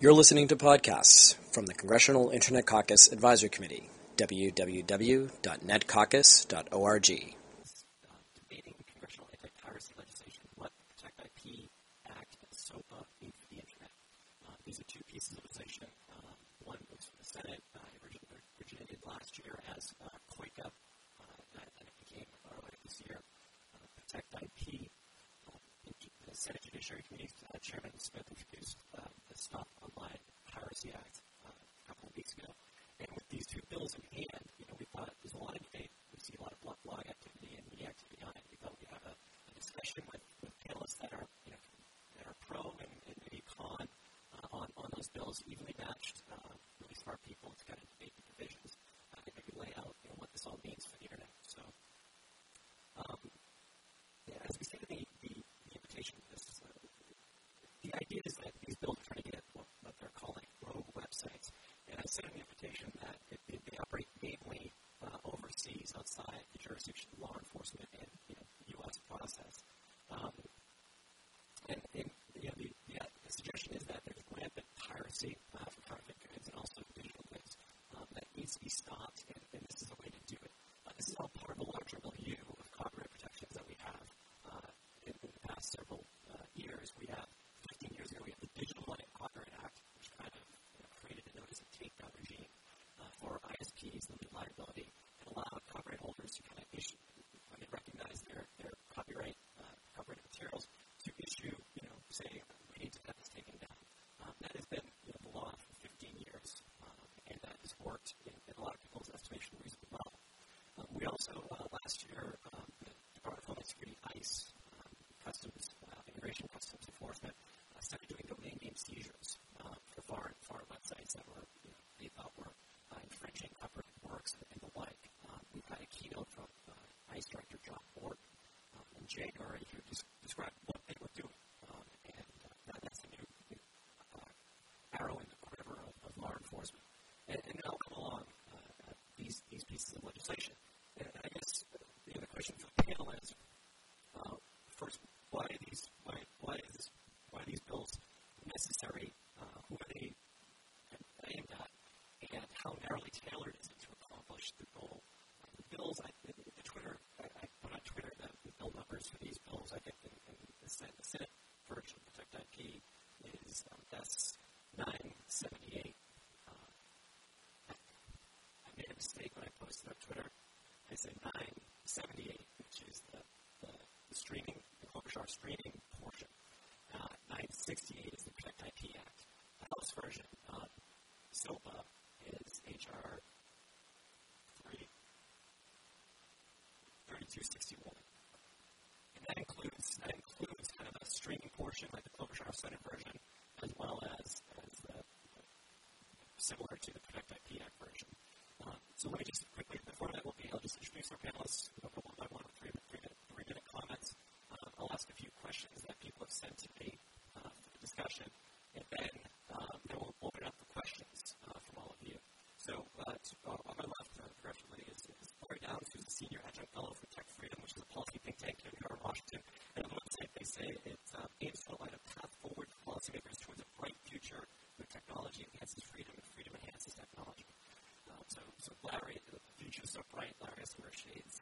You're listening to podcasts from the Congressional Internet Caucus Advisory Committee, www.netcaucus.org. Debating congressional anti-piracy legislation, what the Protect IP Act and SOPA mean for the Internet. These are two pieces of legislation. One was from the Senate, originated last year as COICA, and it became earlier this year Protect IP. The Senate Judiciary Committee Chairman Smith introduced the Stop Online Piracy Act a couple of weeks ago. And with these two bills in hand, we thought there's a lot of debate. We see a lot of blog activity and media activity on it. We thought we'd have a discussion with panelists that are, that are pro and maybe con on those bills, evenly matched, really smart people to kind of debate the provisions and maybe lay out, what this all means for the Internet. So, as we stated in the invitation for this, the idea is that these bills are trying to get what they're calling rogue websites. And I said in the invitation that they operate mainly overseas, outside the jurisdiction of law enforcement and U.S. process. The suggestion is that there's rampant piracy for counterfeit goods and also digital goods that needs to be stopped, and this is a way to do it. This is all part of a larger milieu of copyright protections that we have in the past several years. We have 15 years ago, we have the Digital Millennium Copyright Act, which kind of created a notice of takedown regime for ISPs, limited liability, and allowed copyright holders to kind of issue, when they recognize their copyrighted materials, to issue, saying, we need to have this taken down. That has been the law for 15 years, and that has worked in a lot of people's estimation reasonably well. We also, last year, the Department of Homeland Security, ICE, Customs, Immigration Customs Enforcement, started doing domain name seizures for foreign websites that were, they thought were infringing copyright works and the like. We've had a keynote from ICE Director John Ford in January who described what they were doing, and that's a new arrow in the quiver of law enforcement. And now come along these pieces of legislation. And I guess the question for the panel is, first, why are these bills necessary? Who are they aimed at? And how narrowly tailored is it to accomplish the goal? The bills, I put on Twitter the bill numbers for these bills. I think in the Senate version of Protect IP is S978. I made a mistake when I posted on Twitter. I said 978, which is the streaming, the Klobuchar streaming portion. 968 is the Protect IP Act. The House version of SOPA is H.R. 3261. And that includes kind of a streaming portion like the Klobuchar Senate version, as well as the similar to the Protect IP Act version. So let me just quickly, the format will be, I'll just introduce our panelists, one by one with three-minute comments. I'll ask a few questions that people have sent to me for the discussion, and then we'll open up the questions from all of you. So on my left, directly, is Lori Downs, who's a senior adjunct fellow for Tech Freedom, which is a policy think tank here in Washington. And on the website, they say it aims to outline a path forward for policymakers towards a bright future where technology enhances freedom and freedom enhances technology. So Larry, the future is so bright. Larry has some rare shades.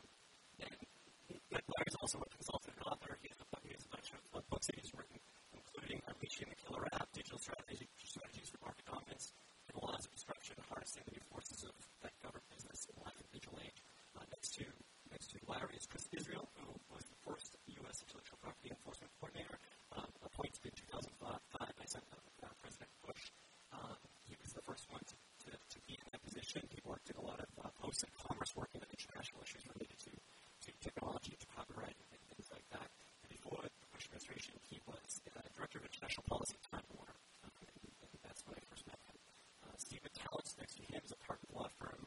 Larry's also a consultant and author. He has a bunch of books that he's written, including Unleashing the Killer App, Digital Strategies for Market Dominance, and Laws of Disruption, Harnessing the New Forces that Govern Business in the Life of Digital Age. Next to Larry is Chris Israel, who was the first U.S. Intellectual Property Enforcement Coordinator, appointed in 2005 by President Bush. He was the first one to be in that position. He worked in a lot of post and commerce work in international issues related to technology, to copyright, and things like that. And before the Bush administration, he was Director of International Policy at Time Warner. And that's when I first met him. Stephen Tallis, next to him, is a partner law firm,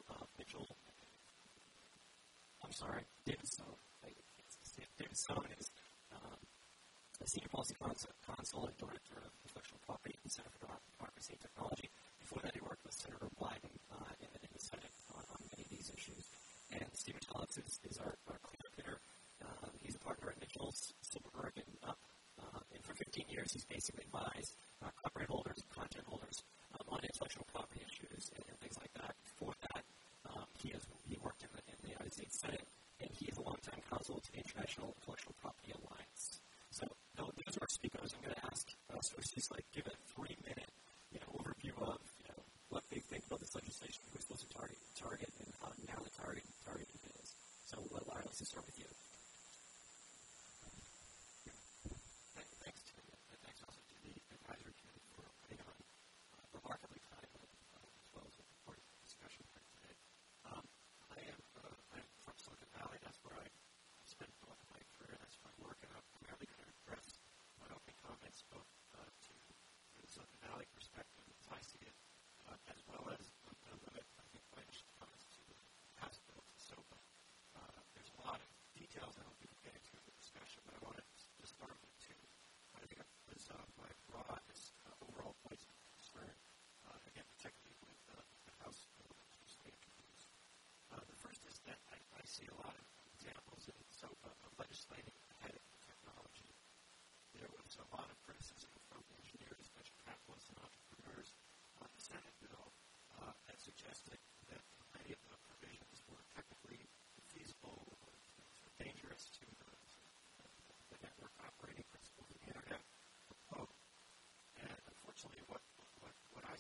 David Stone. David Stone is a senior policy counsel and director of intellectual property at the Center for Democracy and Technology. Before that, he worked with Senator Biden in the Senate on many of these issues. And Stephen Tallis is our clear hitter. He's a partner at Mitchell's, Silverberg, and Up. And for 15 years, he's basically advised copyright holders, content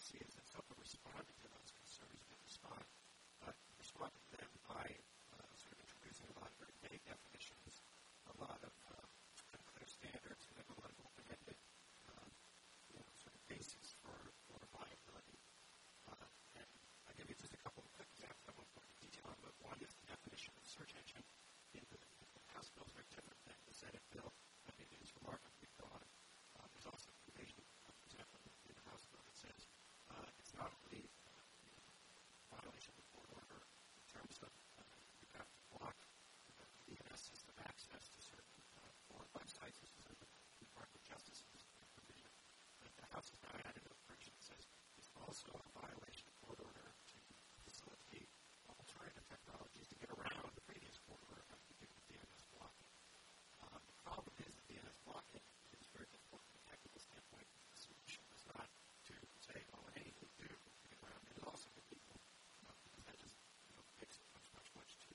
agencies that sort of responded to those concerns did respond, but responded to them by sort of introducing a lot of very vague definitions, a lot of unclear standards, and a lot of open-ended sort of basis for viability. And I'll give you just a couple of quick examples. I won't go into detail on, but one is the definition of search engine in the House bill is very different than the Senate bill. I think it is remarkably broad. There's also a provision, for example, in the House bill that says it's not only violation of the court order in terms of you have to block the DNS system access to certain foreign websites. This is in the Department of Justice's provision. But the House has now added a provision that says it's also a violation of court order to facilitate alternative technologies to get around the previous court order by doing DNS blocking. The problem is that DNS blocking is very difficult from a technical standpoint. The solution is not to say, oh, anything to do to get around it. It's also for people because that just makes it much too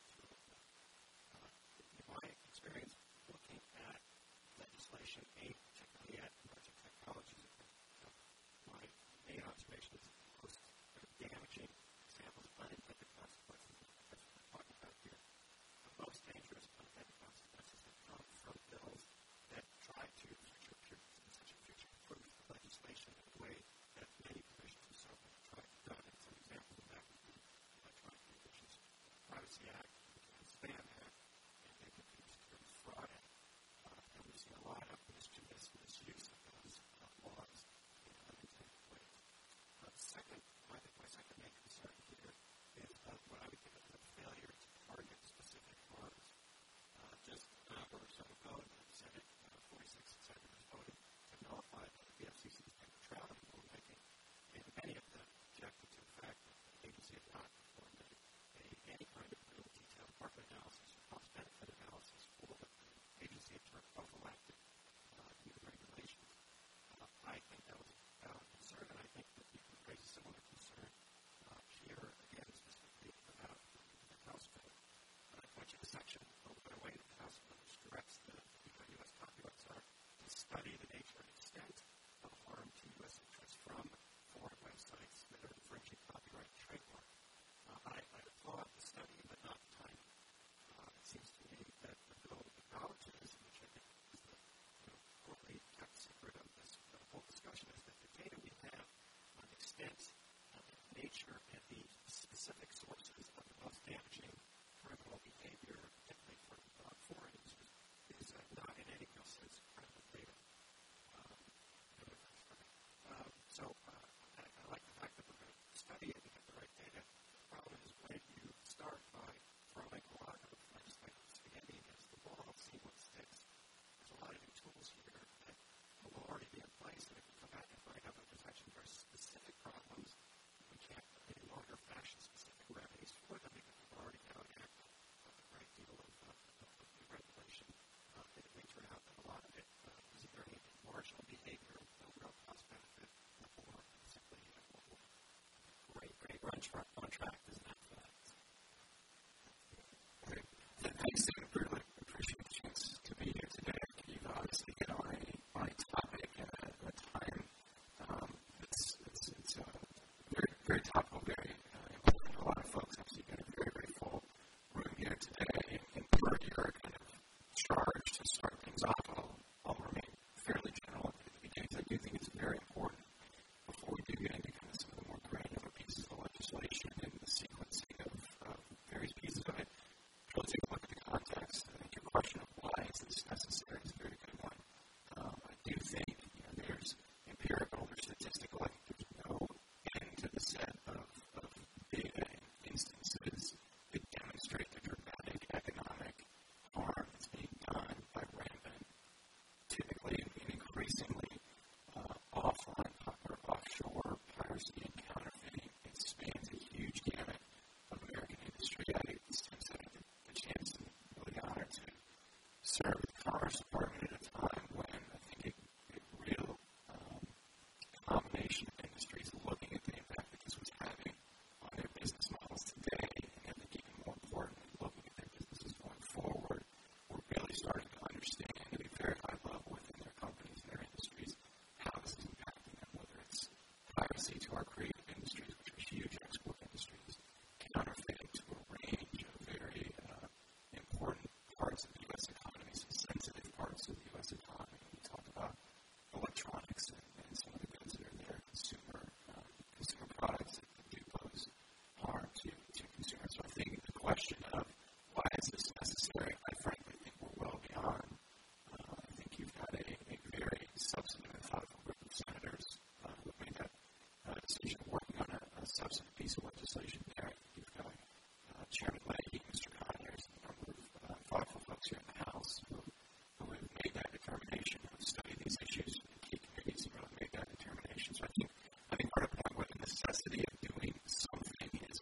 in my experience looking at legislation aimed particularly at emerging technologies, my main observation is the most damaging examples of unintended consequences that we're talking about here. The most dangerous unintended consequences that come from bills that try to future-proof legislation in a way that many provisions of SOPA have tried to do. And some examples of that would be Electronic Communications Privacy Act, the Spam Act, and the Computer Security Fraud Act. And we've seen a lot of mischievous misuse of those laws in unintended ways. My second main concern here is what I would think of as a failure to target specific harms. Just an hour or so ago, the Senate, 46 senators voted to nullify the FCC's net neutrality rulemaking, and many of them objected to the fact that the agency had not performed any kind of real detailed market analysis or cost-benefit analysis for the agency in terms of prophylactic new regulations. I think that was a valid concern, and I think that we could raise a similar concern here, again, specifically about the House bill. I point you to the section over the way of the House bill, which directs the U.S. Copyright Czar to study the nature and extent of harm to U.S. interests from foreign websites that are infringing copyright and trademark. I applaud the study, but not the timing. It seems to me that the bill acknowledges, which I think is the poorly kept secret of this whole discussion, is that the data we have on the extent, the nature, and the specific sources of the most damaging criminal behavior, particularly for foreign users, is not in any real sense credible data. So I like the fact that we're going to study it and get the right data. The problem is when you start by throwing a lot of legislative spaghetti against the wall, see what sticks. There's a lot of new tools here that will already be in place, and if we come back and find out that there's actually very specific problems, we can't any longer fashion specific remedies for them because we've already now enacted a great deal of new regulation. It may turn out that a lot of it is either marginal behavior, no real cost benefit, or simply great. We're on track, isn't that fact? Great. Thanks, David. Really appreciate the chance to be here today. You've obviously hit on a topic and a time it's very, very topical, very important. A lot of folks have seen a very, very full room here today. And for your kind of charge to start things off, I'll remain fairly general at the beginning. I do think it's very important before we do get into kind of some of the more granular pieces of legislation and the sequence legislation, working on a substantive piece of legislation there. You've got Chairman Leahy, Mr. Conyers, and a number of thoughtful folks here in the House who have made that determination, who have studied these issues in key committees and really made that determination. So I think part of the necessity of doing something is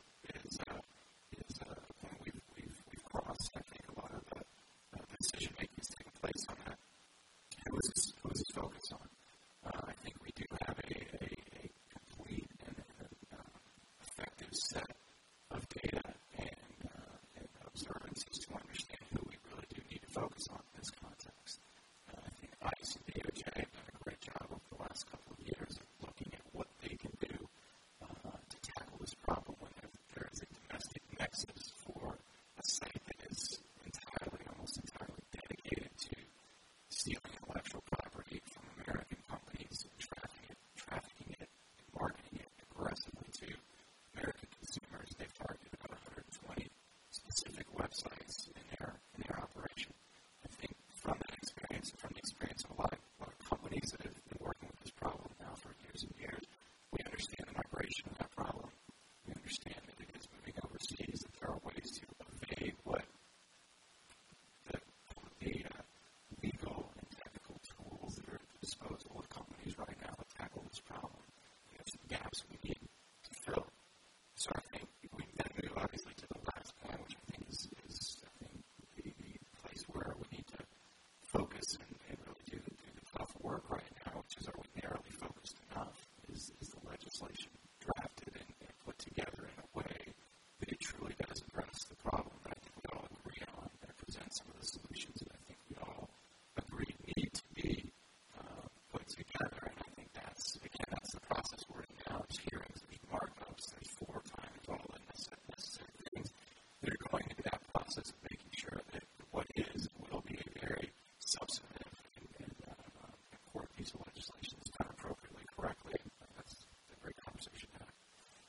when we've crossed. I think a lot of the decision making is taking place on that. Who is this focus on? I think we do have a complete and effective set of data and observances to understand who we really do need to focus on in this context. I think ICE and DOJ have done a great job over the last couple of years of looking at what they can do to tackle this problem when there is a domestic nexus for a site that is almost entirely dedicated to stealing intellectual property from American companies and trafficking it and marketing it aggressively to American consumers. They've targeted about 120 specific websites in their operation. I think from that experience and from the experience of a lot of companies that have been working with this problem now for years and years, we understand the migration of that problem. We understand that it is moving overseas, that there are ways to evade what the legal and technical tools that are at the disposal of companies right now to tackle this problem. There's some gaps we need to fill. So I think we then move obviously to the last point, which I think is the place where we need to focus and really do the tough work right now, which is, are we narrowly focused enough? Is the legislation drafted and put together in a way that it truly does address the problem that I think we all agree on and present some of the solutions that I think we all agree need to be put together. And I think that's the process we're in now. There's hearings, there's markups, there's foretiming, all the necessary things that are going into that process of making sure that what is will be a very substantive and important piece of legislation that's done appropriately, correctly. That's a great conversation to have.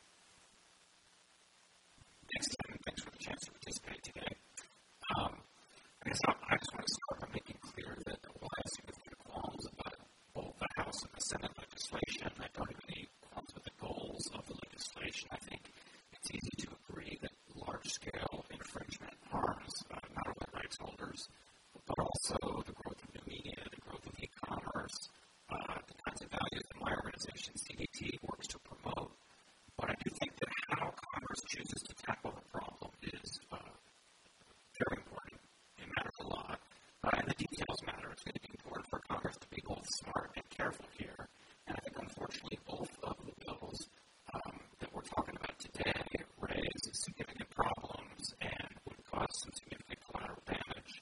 Thanks, Tim, and thanks for the chance to participate today. I guess I just want to start by making clear that while I have significant qualms about both the House and the Senate legislation, I don't have any qualms with the goals of the legislation. I think it's easy to agree that large-scale infringement harms not only rights holders, but also the growth of new media, the growth of e-commerce, the kinds of values that my organization, CDT, works to promote. But I do think that how Congress chooses to tackle the problem is very important. It matters a lot. And the details matter. It's going to be important for Congress to be both smart and careful here. And I think, unfortunately, both of the bills that we're talking about today raise significant problems and would cause some significant collateral damage.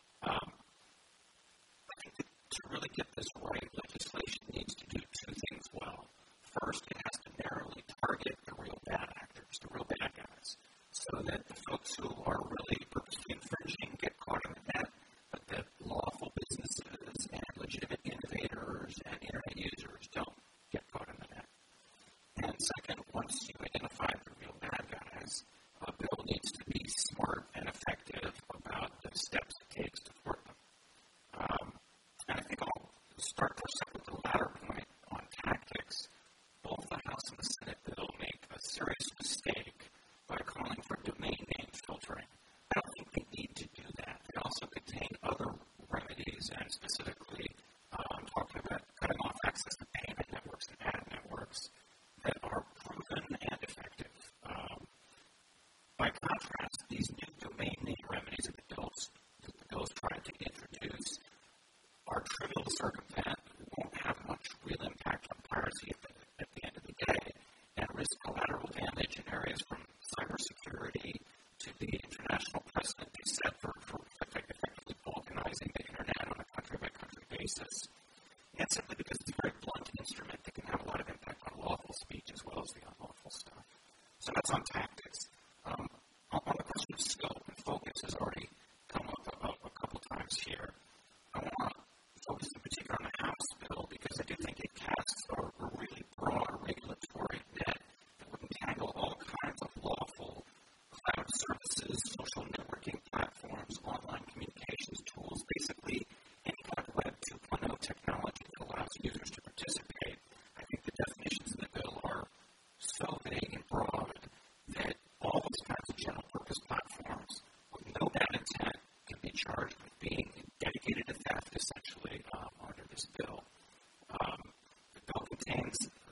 I think that to really get this right, legislation needs to do two things well. First, it has to narrowly target the real bad actors, the real bad guys, so that the folks who are really purposely infringing get caught in the net, but that lawful businesses and legitimate innovators and internet users don't get caught in the net. And second, once you identify the real bad guys, a bill needs to be smart and effective about the steps it takes to thwart them. And I think I'll start first with the latter point on tactics. Both the House and the Senate bill make a serious mistake by calling for domain name filtering. I don't think they need to do that. They also contain other remedies, and specifically talking about cutting off access to payment networks and ad networks that are proven and effective. By contrast, these new domain name remedies that the bill's trying to introduce are trivial to circumvent, won't have much real impact on piracy at the end of the day, and risk collateral damage in areas from cybersecurity to the international precedent they set for effectively balkanizing the internet on a country-by-country basis, and simply because it's a very blunt instrument that can have a lot of impact on lawful speech as well as the unlawful stuff. So that's on tactics. On the question of scope and focus has already come up a couple times here. I want to focus in particular on the House bill because I do think it casts a really broad regulatory net that would entangle all kinds of lawful cloud services, social networking platforms, online communications tools, basically any kind of Web 2.0 technology that allows users to participate. I think the definitions in the bill are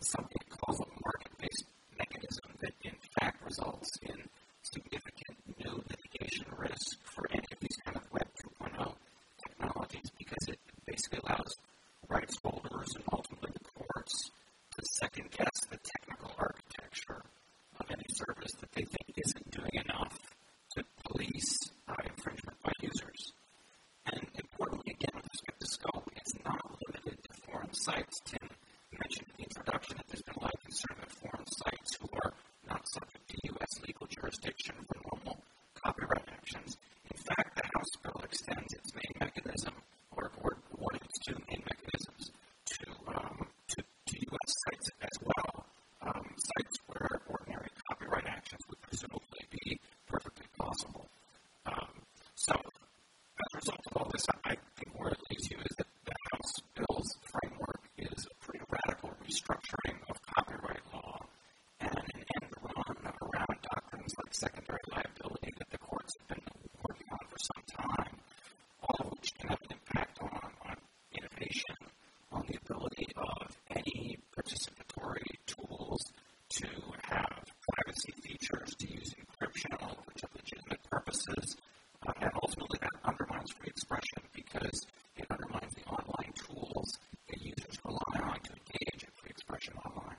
something it calls a market-based mechanism that in fact results in significant new litigation risk for any of these kind of Web 2.0 technologies because it basically allows rights holders and ultimately the courts to second guess the technical architecture of any service that they think isn't doing enough to police infringement by users. And importantly, again, with respect to scope, it's not limited to foreign sites. Tim mentioned in the introduction that there's been a lot of concern about foreign sites who are not subject to U.S. legal jurisdiction for normal copyright actions. In fact, the House bill extends its main mechanism, or one of its two main mechanisms, to U.S. sites as well, sites where ordinary copyright actions would presumably be perfectly possible. So, as a result of all this, I think where it leaves you is that the House bill's framework is a pretty radical restructuring of copyright law and an end run around doctrines like secondary liability that the courts have been working on for some time, all of which can have an impact on innovation, on the ability of any participatory tools to have privacy features, to use encryption for legitimate purposes, and ultimately that undermines free expression because it undermines the online tools that users rely on to engage in free expression online.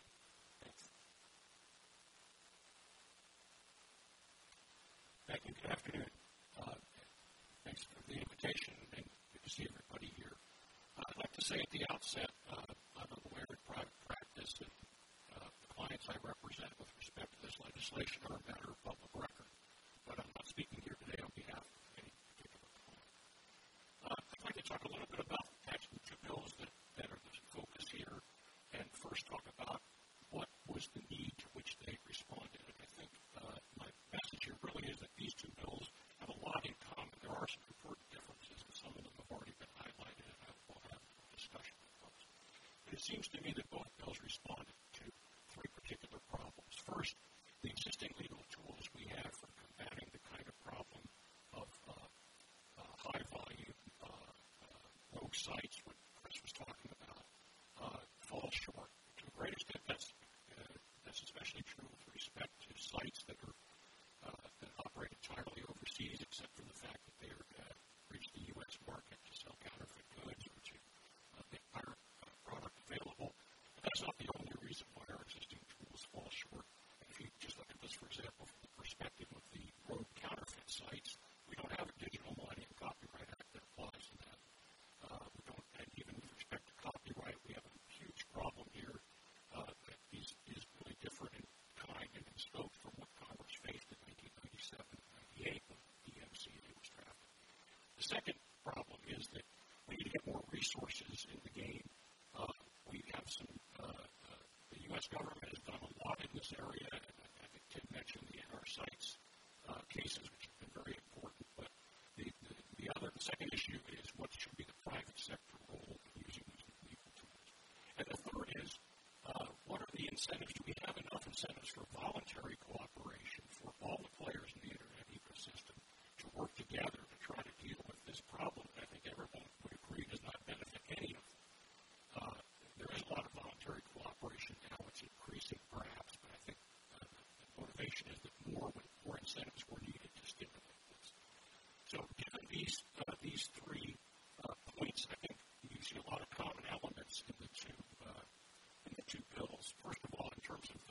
Thank you. Good afternoon. Thanks for the invitation and good to see everybody here. I'd like to say at the outset, I'm a lawyer in private practice and the clients I represent with respect to this legislation are a matter of public record. But I'm not speaking here today on behalf of any particular client. I'd like to talk a little bit about actually the two bills that are the focus here and first talk about what was the need to which they responded. And I think my message here really is that these two bills have a lot in common. There are some important differences, and some of them have already been highlighted, and I will have a discussion with those. But it seems to me that both bills responded to three particular problems. First, the existing legal tools we have for combating the kind of problem of high-volume rogue sites, what Chris was talking about, fall short. To a great extent, that's especially true with respect to sites that operate entirely overseas, except for the fact that they reach the U.S. market to sell counterfeit goods or to make pirate product available. But that's not the only reason why our existing tools fall short. And if you just look at this, for example, from the perspective of the rogue counterfeit sites, we don't have a Digital Millennium Copyright Act that applies to that. We don't, and even with respect to copyright, we have a huge problem here that is really different in kind and in scope from what Congress faced in 1997 and 98 when the MCA was drafted. The second problem is that we need to get more resources in the game. We have some, the U.S. government has done a lot in this area, and I think Tim mentioned the NR sites cases, which have been very important. But the second issue is what should be the private sector role in using these legal tools. And the third is what are the incentives? Do we have enough incentives for voluntary cooperation for all the players in the Internet ecosystem to work together to try to deal with this problem? I think everyone would agree does not benefit any of them. There is a lot of voluntary cooperation now. It's increasing perhaps, but I think the motivation is that more incentives were needed to stimulate this. So given these three points, I think you see a lot of common elements in the two bills. First of all, in terms of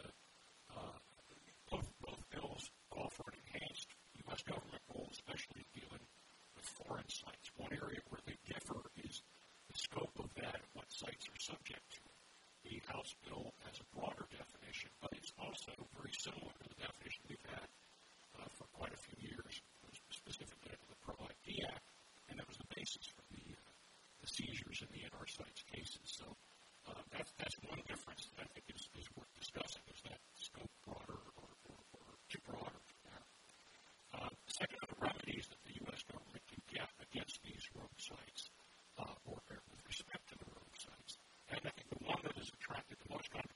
both bills call for an enhanced U.S. government role, especially dealing with foreign sites. One area where they differ is the scope of that and what sites are subject to. The House bill has a broader definition, but it's also very similar to the definition we've had for quite a few years, specifically under the Pro ID Act, and that was the basis for the seizures in the NR sites cases. So that's one difference that I think is worth discussing, is that scope broader or too broad for that. Second are the remedies that the U.S. government can get against these rogue sites or with respect to the rogue sites. And I think the one that has attracted the most controversy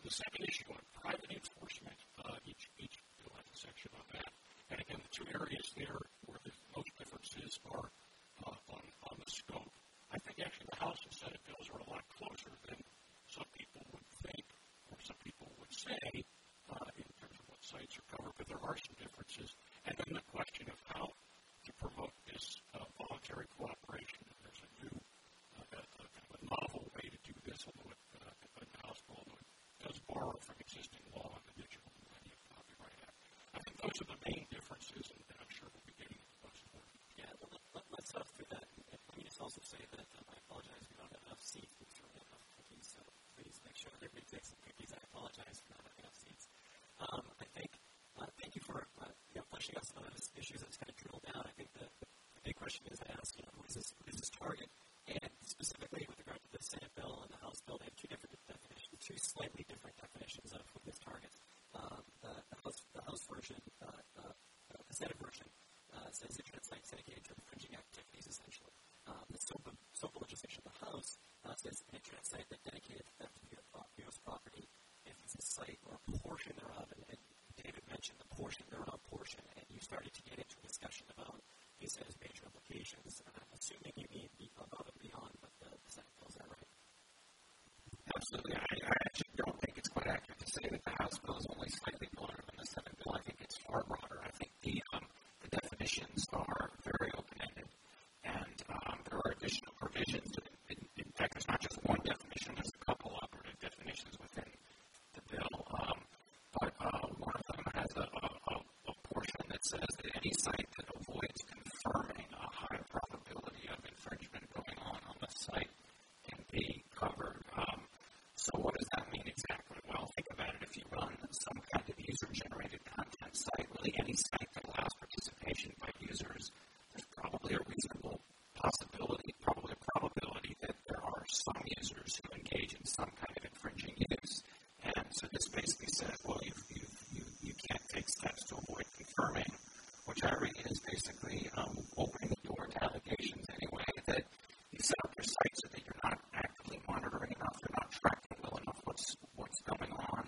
The second issue on private enforcement, each bill has a section on that. And again, the two areas there where the most differences are on the scope. I think actually the House and Senate bills are a lot closer than some people would think or some people would say in terms of what sites are covered, but there are some differences. And then the question of how to promote this voluntary cooperation. There's a new, kind of a novel way to do this, although in the House bill, although it does borrow from existing law on the Digital Millennium Copyright Act. I think those are the main differences, and I'm sure we'll be getting into those more. Yeah, let's talk through that. And let me just also say that I apologize, we don't have enough seats, we don't have enough cookies, so please make sure that everybody takes some cookies. I apologize for not having enough seats. I think, thank you for fleshing out some of those issues that's kind of drilled down. I think the big question is asked, who is this target? And specifically with regard to the Senate bill and the House bill, they have two different definitions, two slightly different definitions of who this targets. The House version, the Senate version, says internet sites dedicated to infringing activities, essentially. The SOPA legislation of the House says an internet site that dedicated to theft of U.S. property, if it's a site or a portion thereof, and David mentioned the portion thereof portion, and you started to get into a discussion about these as major implications, and I'm assuming you mean above and beyond what the Senate bill, is that right? Absolutely. I actually don't think it's quite accurate to say that the House bill is only slightly broader than the Senate bill. I think it's far broader. I think the definitions are very open-ended, and there are additional provisions. In fact, there's not just one definition. There's a couple operative definitions within the bill. But one of them has a portion that says that any site that avoids confirming a high probability of infringement going on the site can be covered. So what does that mean exactly? Well, think about it. If you run some kind of user-generated content site, really any site that allows participation by users, there's probably a reasonable possibility, probably a probability that there are some users who engage in some kind of infringing use. And so this basically says, well, you can't take steps to avoid confirming, which I read is basically opening the door to allegations anyway, that you set up your site so that you're not actively monitoring enough, you're not tracking well enough what's going on.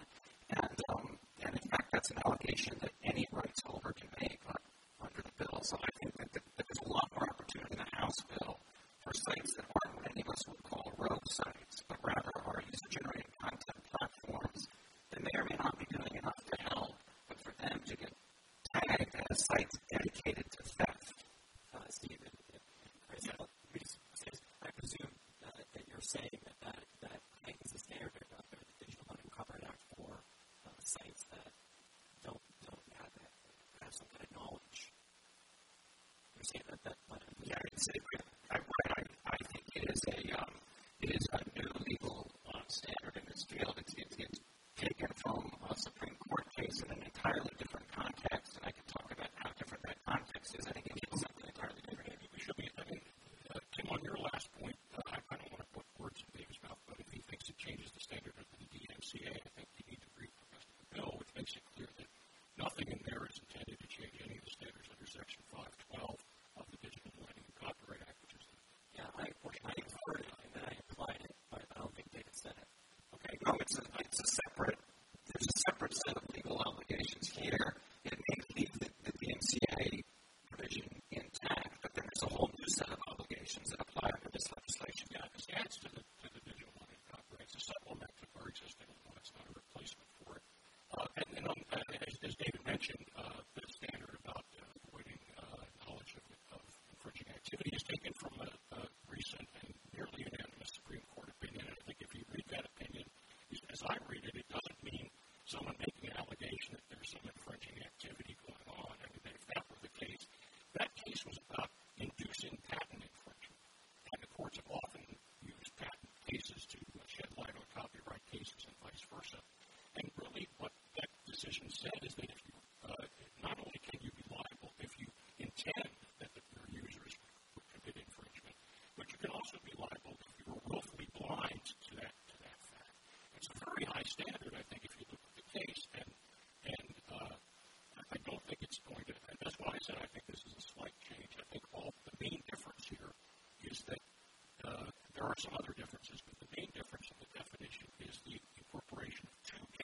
And in fact, that's an allegation that any rights holder can make under the bill. So I think that there's a lot more opportunity in the House bill for sites that aren't what any of us would call rogue sites, but rather are user-generated content platforms that may or may not be doing enough to help, but for them to get tagged as sites dedicated to theft. Steve, Chris, I presume that you're saying that heightens the standard of the Digital Millennium Copyright Act for sites that don't have some kind of knowledge. You're saying that yeah, I think it is a new legal standard in this field. It's taken from a Supreme Court case in an entirely different context, and I can talk about how different that context is. I think it means something entirely different. Maybe we should be, Tim, on your last point, I don't want to put words in David's mouth, but if he thinks it changes the standard of the DMCA, I think you need to read the rest of the bill, which makes it clear that nothing in there is intended to change any of the standards under Section 512 of the Digital Millennium Copyright Act, which is the I heard it and then I applied it, but I don't think David said it. Okay, no, there's a separate set of legal obligations here. It may leave the DMCA provision intact, but then there's a whole new set of obligations that apply under this legislation. Yeah, this adds to the Digital Millennium Copyright. It's a supplement to our existing law. It's not a replacement for it. As David mentioned, the standard about avoiding knowledge of infringing activity is taken from a recent and nearly unanimous Supreme Court opinion. And I think if you read that opinion, as I read it, it doesn't mean someone making an allegation that there's some infringing activity going on. I mean, if that were the case, that case was about inducing patent infringement. And the courts have often used patent cases to shed light on copyright cases and vice versa. And really what that decision said is that if you, not only can you be liable if you intend that your users would commit infringement, but you can also be liable if you were willfully blind to that fact. It's a very high standard, I think, if you look at the case, and I don't think it's going to, and that's why I said I think this is a slight change. I think the main difference here is that there are some other differences, but the main difference in the definition is the incorporation of two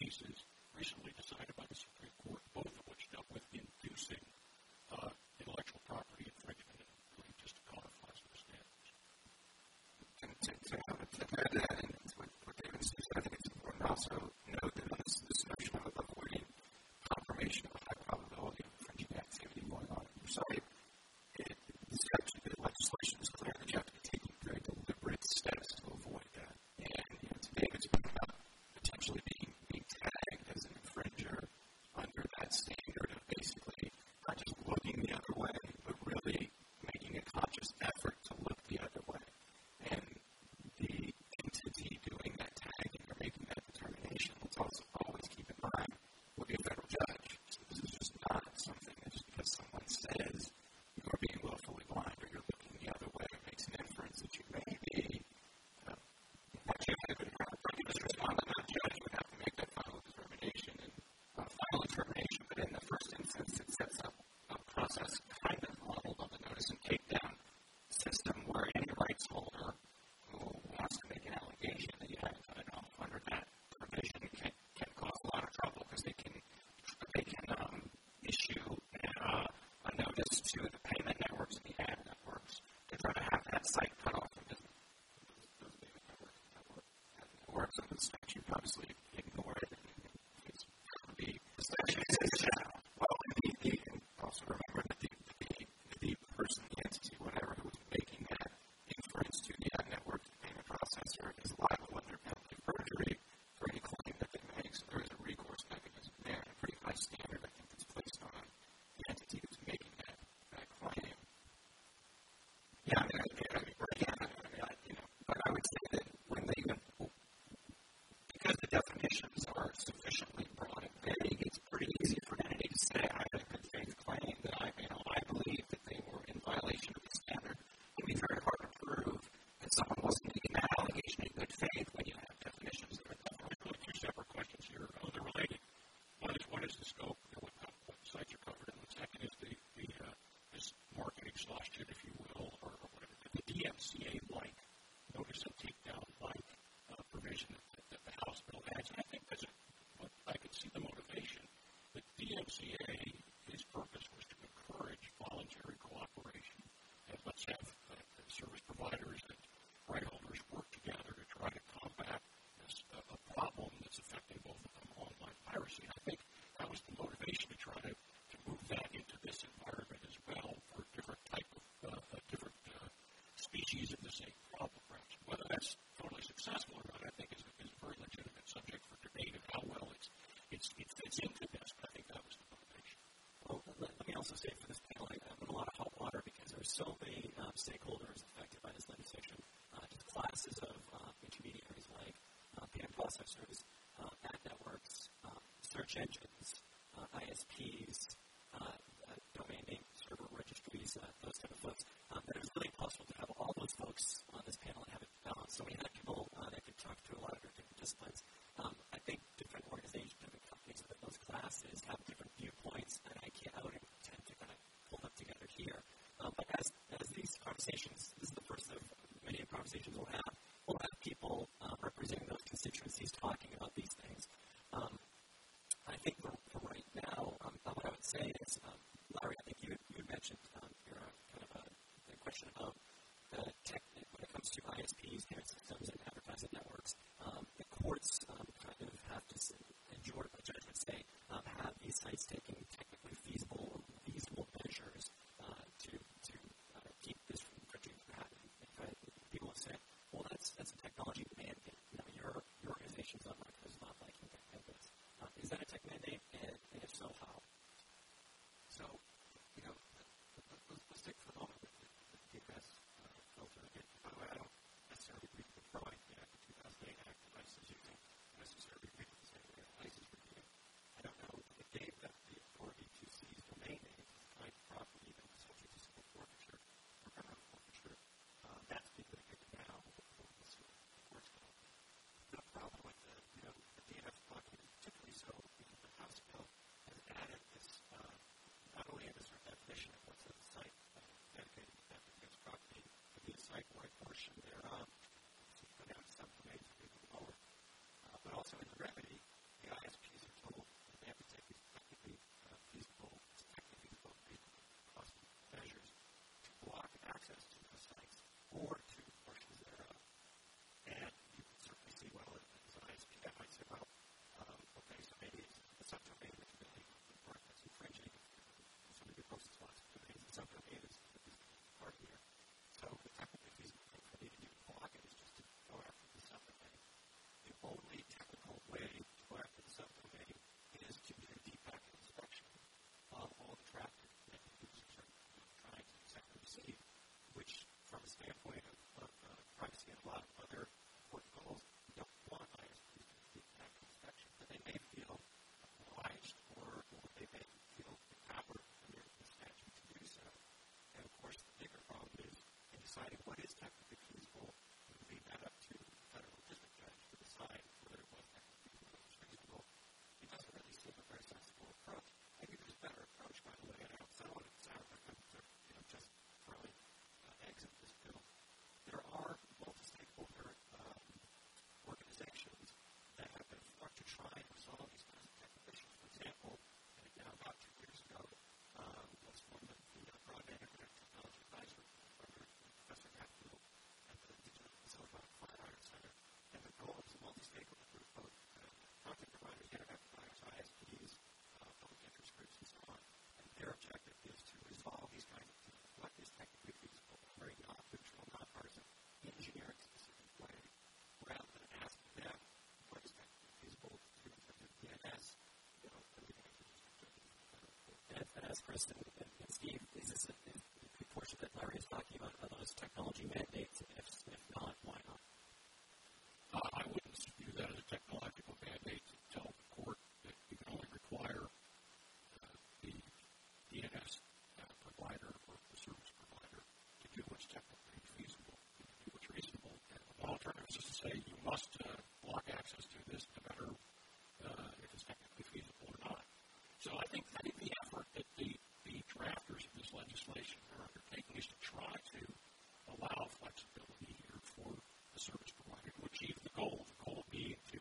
stakeholders affected by this legislation, just classes of intermediaries like payment processors, ad networks, search engines, ISPs, domain name server registries, those type of folks. That it was really impossible to have all those folks on this panel and have it balanced. So we had people that could talk to a lot of different disciplines. I think different organizations, different companies within those classes have different viewpoints, and I would intend to kind of pull them together here. But as these conversations, this is the first of many conversations we'll have people representing those constituencies talking about these things. I think for right now, what I would say is, Larry, I think you mentioned your kind of the question about the tech when it comes to ISPs, payment systems, and advertising networks. The courts Chris and Steve, is this a portion that Larry is talking about? Are those technology mandates? If not, why not? I wouldn't view that as a technological mandate to tell the court that you can only require the DNS provider or the service provider to do what's technically feasible, to do what's reasonable. And one alternative is just to say you must block access to this no matter if it's technically feasible or not. So I think the effort that the drafters of this legislation are undertaking is to try to allow flexibility here for the service provider to achieve the goal being to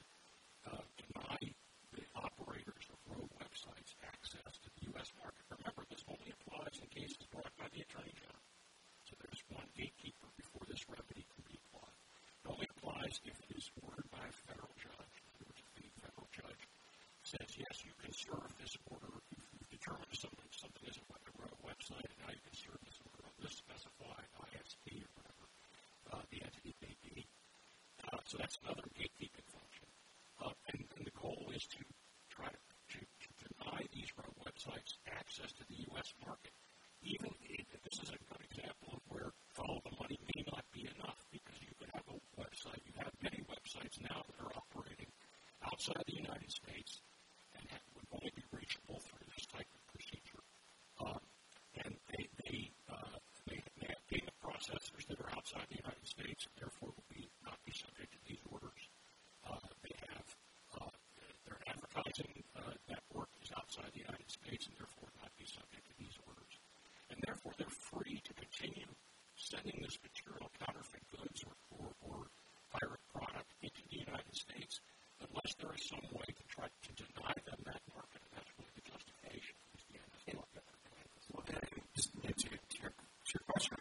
deny the operators of rogue websites access to the U.S. market. Remember, this only applies in cases brought by the Attorney General. So there's one gatekeeper before this remedy can be applied. It only applies if it is ordered by a federal judge. In other words, if the federal judge says, yes, you can serve this order, you've determined something is a rogue website, and now you can serve this order on this specified ISP or whatever the entity may be. So that's another gatekeeping function. And the goal is to try to deny these rogue websites access to the U.S. market. Even if this is a good example of where follow the money may not be enough, because you could have a website, you have many websites now that are operating outside the United States and would only be reachable through this type of procedure. And they have payment processors that are outside the United States, and therefore will not be subject to these orders. They have their advertising network is outside the United States, and therefore not be subject to these orders. And therefore, they're free to continue sending this material, counterfeit goods or pirate product into the United States, unless there is some way to try to deny them that market, and that's really the justification of this DNS market. Well, just to your question,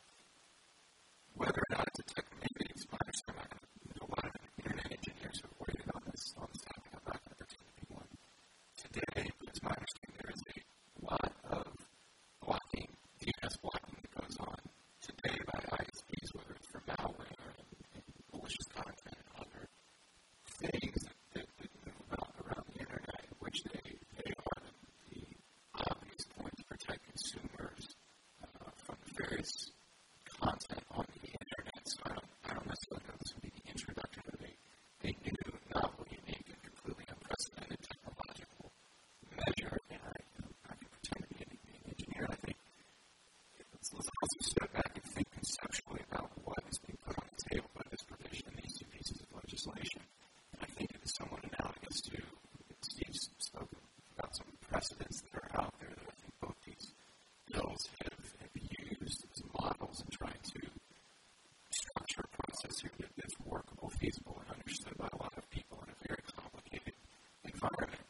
whether or not it's a tech mandate, it's my understanding. A lot of internet engineers who have waited on this topic. I'm not going to pretend to be one today, but it's my understanding there is a lot of blocking, DNS blocking that goes on today by ISPs, whether it's for malware and malicious content and other things that move about around the internet, in which they are the obvious point to protect consumers from the various content on the internet. So I don't necessarily know this would be the introduction of a new, novel, unique, and completely unprecedented technological measure. And I can pretend to be an engineer. I think let's also step back and think conceptually about what is being put on the table by this provision in these two pieces of legislation. And I think it is somewhat analogous to Steve's spoken about some of the precedents that are out there that I think both these bills have used as models in trying to structure a process here that's workable, feasible, and understood by a lot of people in a very complicated environment.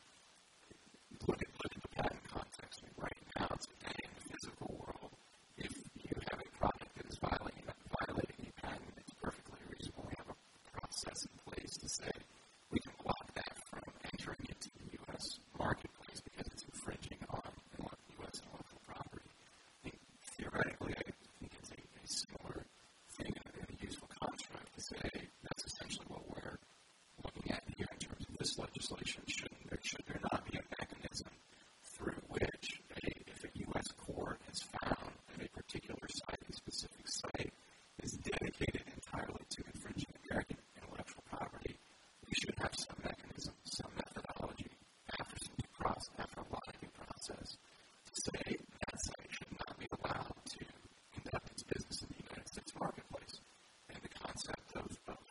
Look at the patent context. I mean, right now, today in the physical world, if you have a product that is violating a patent, it's perfectly reasonable. We have a process in place to say we can block that from entering into the U.S. marketplace because it's infringing on U.S. intellectual property. I think theoretically, I think it's a similar thing in a useful construct to say that's essentially what we're looking at here in terms of this legislation. Should there not be a mechanism through which, if a U.S. court has found that a particular site, a specific site, is dedicated entirely to infringing American intellectual property, we should have some mechanism, some methodology, after a lot of due process, to say that site should not be allowed to conduct its business in the United States marketplace. And the concept of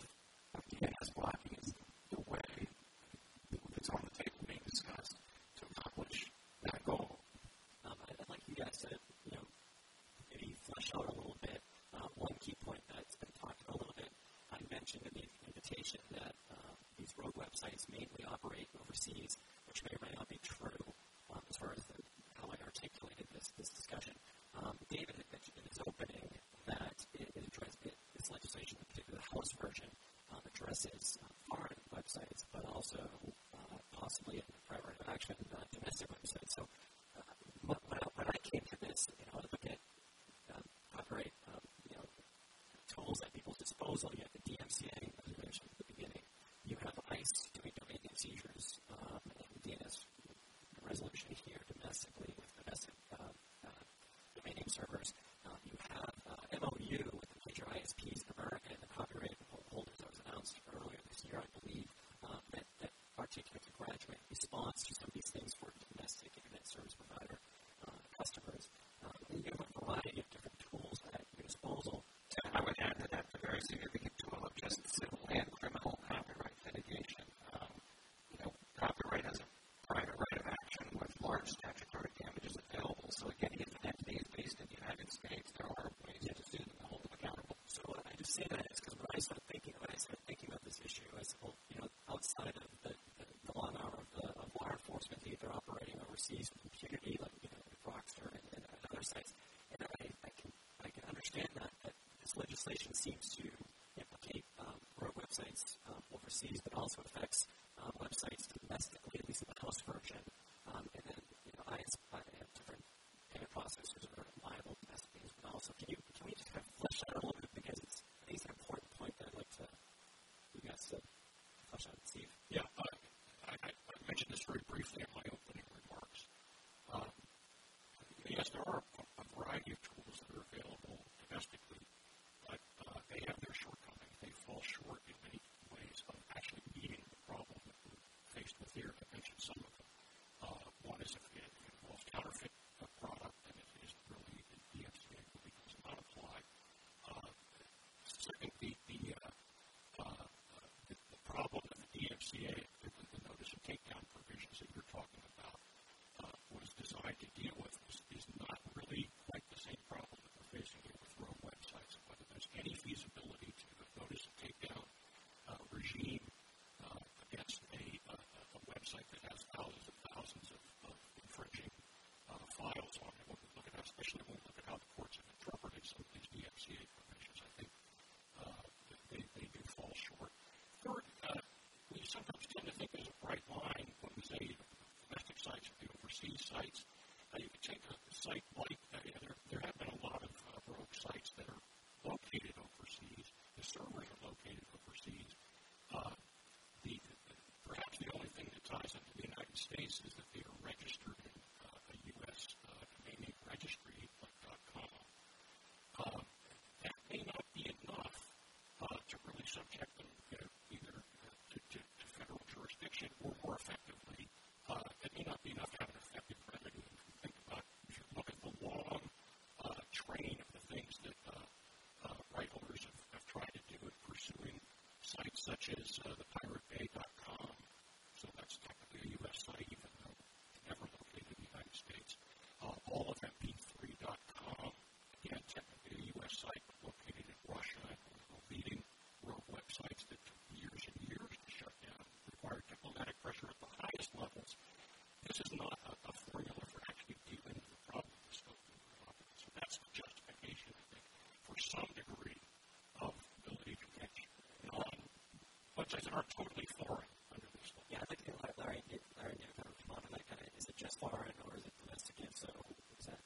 DNS blocking is the way that's on the table being discussed to accomplish that goal. I'd like you guys to, maybe flesh out a little bit one key point that's been talked about a little bit. I mentioned in the invitation that these rogue websites mainly operate overseas, which may or may not be true as far as how I articulated this discussion. David had mentioned in his opening that this legislation, in particular the House version, addresses foreign websites, but also possibly in priority of action domestic websites. So when I came to this, I look at copyright tools at people's disposal. You have the DMCA, as we mentioned at the beginning. You have ICE doing domain name seizures and DNS resolution here domestically with domestic response to some of these things for domestic internet service provider customers. And you have a variety of different tools at your disposal. I would add to that the very significant tool of just civil and criminal copyright litigation. Copyright has a private right of action with large statutory damages available. So again, if an entity is based in the United States, there are ways to sue them and hold them accountable. So I just say that because when I started thinking about this issue, I said, well, outside of the long arm of law enforcement, they're operating overseas with impunity, like Rockstar and other sites, and I can understand that this legislation seems to implicate rogue websites overseas, but also affects websites domestically, at least in the House version. And then I have different payment processors that are liable domestically as well. So can we just kind of flesh that out a little bit, because I think it's an important point that I'd like to you guys to flesh out and see. Yeah, I mentioned this very briefly in my opening remarks. Yes, there are a variety of tools that are available domestically, but they have their shortcomings. They fall short in many ways of actually meeting the problem that we're faced with here. I mentioned some of them. One is if it involves counterfeit product, and it is really, the DMCA really does not apply. Second, the problem with the DMCA, particularly the notice and takedown provisions that you're talking about, was designed to deal with is not really quite the same problem that we're facing here with rogue websites. Whether there's any feasibility to a notice and takedown regime against a website that has thousands of infringing files on it. When we look at that, especially when we look at how the courts have interpreted some of these DMCA provisions, I think they do fall short. Third, we sometimes tend to think there's a bright line when we say domestic sites and the overseas sites. You can take a site like there have been a lot of rogue sites that are located overseas. The servers are located overseas. Perhaps the only thing that ties them to the United States is that they are registered in a U.S. domain name registry like .com. That may not be enough to really subject them either to federal jurisdiction or more effectively. It may not be enough to have an effective remedy. If you look at the long train of the things that right holders have tried to do in pursuing sites such as the PirateBay.com, so that's technically a U.S. site, even though it's never located in the United States. All of MP3.com, again, technically a U.S. site, but located in Russia, and one of the leading rogue websites that took years and years to shut down, required diplomatic pressure at the highest levels. This is not a formula for actually dealing with the problem of the scope of the problem. So that's the justification, I think, for some degree of ability to catch websites that aren't totally foreign under this law. Yeah, I'd like to get Larry kind of respond to that kind of, is it just foreign or is it domestic? And so is that?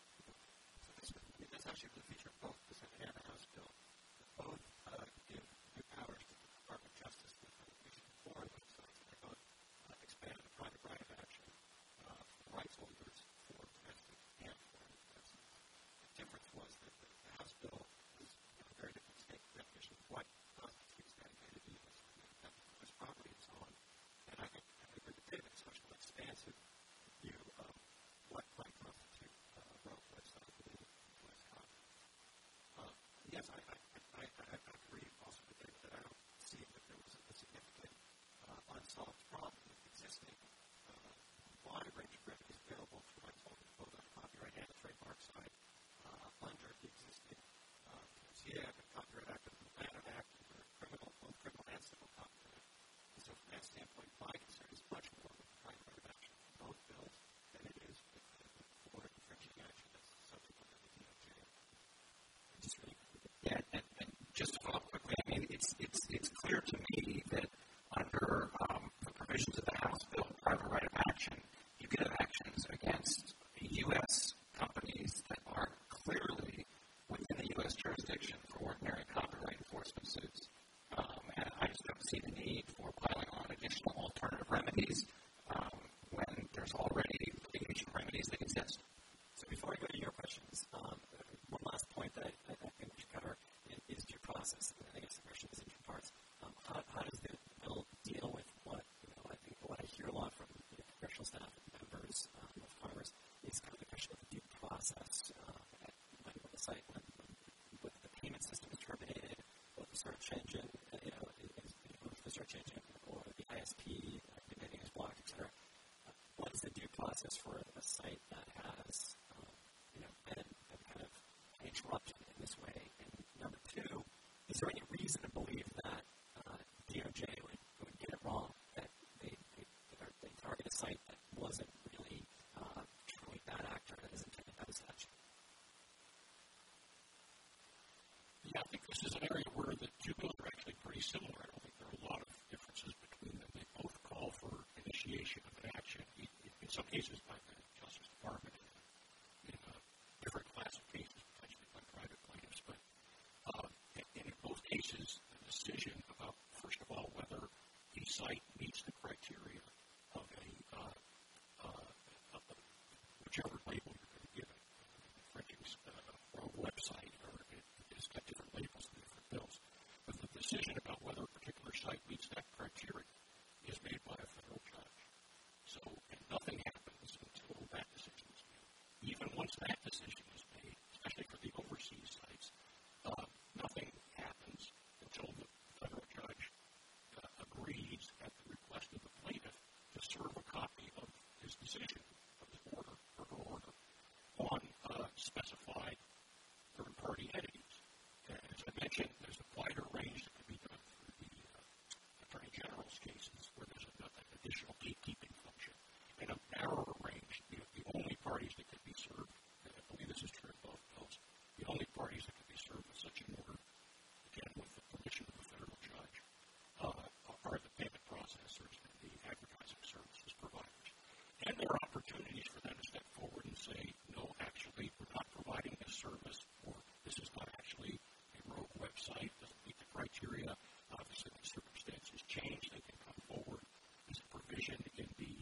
That's actually the feature of both the Senate and the House bill. Both give new powers to the Department of Justice with prohibition of foreign websites, and they both expand the private right of action for rights holders for domestic and foreign websites. The difference was that the House bill was a very different state definition of what constitutes dedicated use of property and so on. And I think with David, it's much more expansive view of what might constitute rogue website within U.S. context. Yes, I agree also with David that I don't see that there was a significant unsolved problem with existing wide range of remedies available for rights holders, both on the copyright and the trademark side, under the existing DMCA, the Copyright Act, and the Lanham Act, and the both criminal and civil copyright. And so from that standpoint, my concern is much more with the private right of action in both bills than it is with the foreign infringing action that's subject under the DOJ. Yeah, and just to follow up quickly, I mean, it's clear to me that under the provisions of the House bill, private right of action, you could have actions against U.S. companies that are clearly within the U.S. jurisdiction for ordinary copyright enforcement suits. And I just don't see the need for piling on additional alternative remedies when there's already litigation remedies that exist. So before I go to your questions, one last point that I think we should cover is due process. And I guess the question is in two parts. How does the bill deal with what I think what I hear a lot from search engine, is the search engine or the ISP demanding his block, etc. What is the due process for a site that has, been kind of interrupted in this way? And number two, is there any reason to believe that DOJ would get it wrong, that they target a site that wasn't really truly bad actor that is intended by the statute? Yeah, I think this is an area where the two bills are actually pretty similar. I don't think there are a lot of differences between them. They both call for initiation of an action, in some cases by the Justice Department, in a different class of cases, potentially by private plaintiffs. But in both cases, the decision about, first of all, whether a site meets the criteria of whichever label you're going to give it, or a website, or it's got different labels and different bills. But the decision about whether a particular site meets that criteria is made by a federal judge. So nothing happens until that decision is made. Even once that decision is made, especially for the overseas sites, nothing happens until the federal judge agrees at the request of the plaintiff to serve a copy of his decision, of his order, or her order, on specified third-party entities. As I mentioned, there's a wider range that can be done through the Attorney General's cases, where there's an additional gatekeeping function, and a narrower range. The only parties that can be served, and I believe this is true in both bills, the only parties that can be served with such an order, again with the permission of the federal judge, are the payment processors and the advertising services providers. And there are opportunities for them to step forward and say, no, actually, we're not providing this service, or this is not actually a rogue website, doesn't meet the criteria. Obviously, when circumstances change, they can come forward. There's a provision in the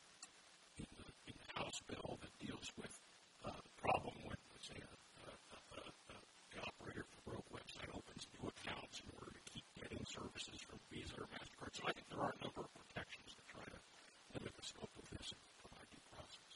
House bill that deals with the problem when, let's say, the operator of the rogue website opens new accounts in order to keep getting services from Visa or MasterCard. So I think there are a number of protections that try to limit the scope of this and provide due process.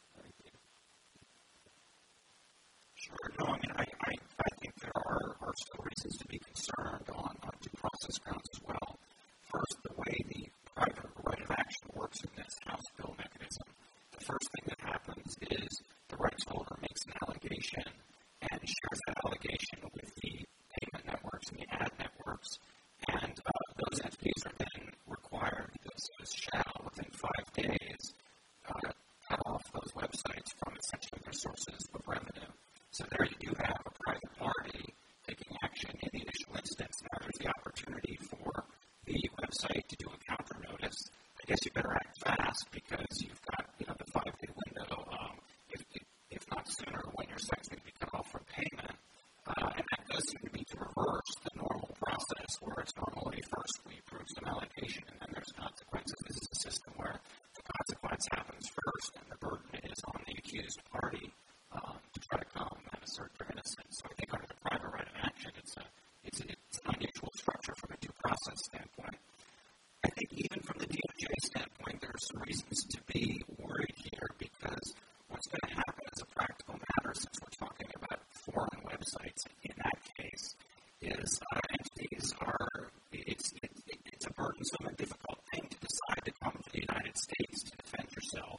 Sure. No, I mean, I think there are still reasons to be concerned on due process grounds as well. First, the way the private right of action works in this House bill mechanism, the first thing that happens is the rights holder makes an allegation and shares that allegation with the payment networks and the ad networks, and those entities are then required, those shall, within 5 days, cut off those websites from essentially their sources of revenue. So there you do have a private party taking action in the initial instance. Now there's the opportunity for the website to do a counter notice. I guess you better act fast because you've got the 5-day window, if not sooner, when your site's going to be cut off from payment. And that does seem to be to reverse the normal process where it's normally first we prove some allegation and then there's consequences. This is a system where the consequence happens first and the burden is on the accused party to try to come and assert their innocence. So I think under the private right of action, it's an unusual structure from a due process standpoint. I think even from the DOJ standpoint, there are some reasons to be worried here because what's going to happen as a practical matter, since we're talking about foreign websites in that case, is entities it's a burdensome and difficult thing to decide to come to the United States to defend yourself.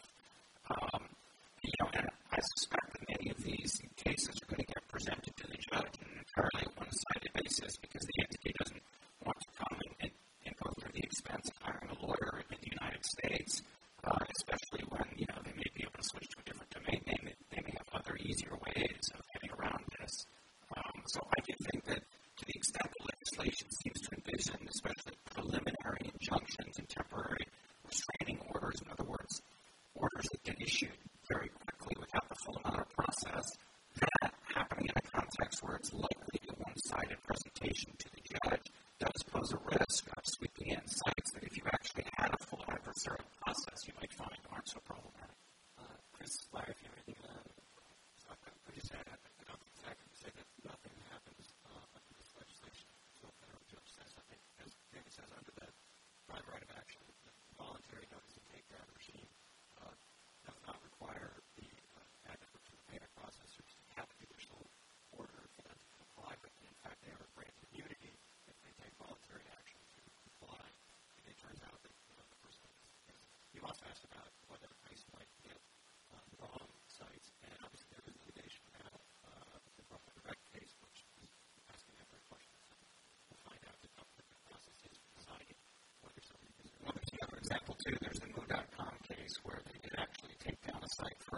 And I suspect that many of these cases are going to get presented to the judge on an entirely one-sided basis because the entity doesn't want to come and go through the expense of hiring a lawyer in the United States, especially when, they may be able to switch to a different domain name. They may have other easier ways of getting around this. So I do think that to the extent the legislation seems to envision, especially preliminary injunctions and temporary restraining orders, in other words, orders that get issued very quickly without the full amount of process, that happening in a context where it's likely a one-sided presentation to the judge does pose a risk of sweeping in sites that if you actually had a full adversarial process, you might find aren't so problematic. Chris, Larry, if you have anything to add? I just said, I don't exactly say that nothing happens under this legislation until a federal judge says, I think, as David says, under the private right of action, the voluntary notice and takedown regime does not require the advocate for the payment processors to have a judicial order for them to comply with. In fact, they are granted immunity if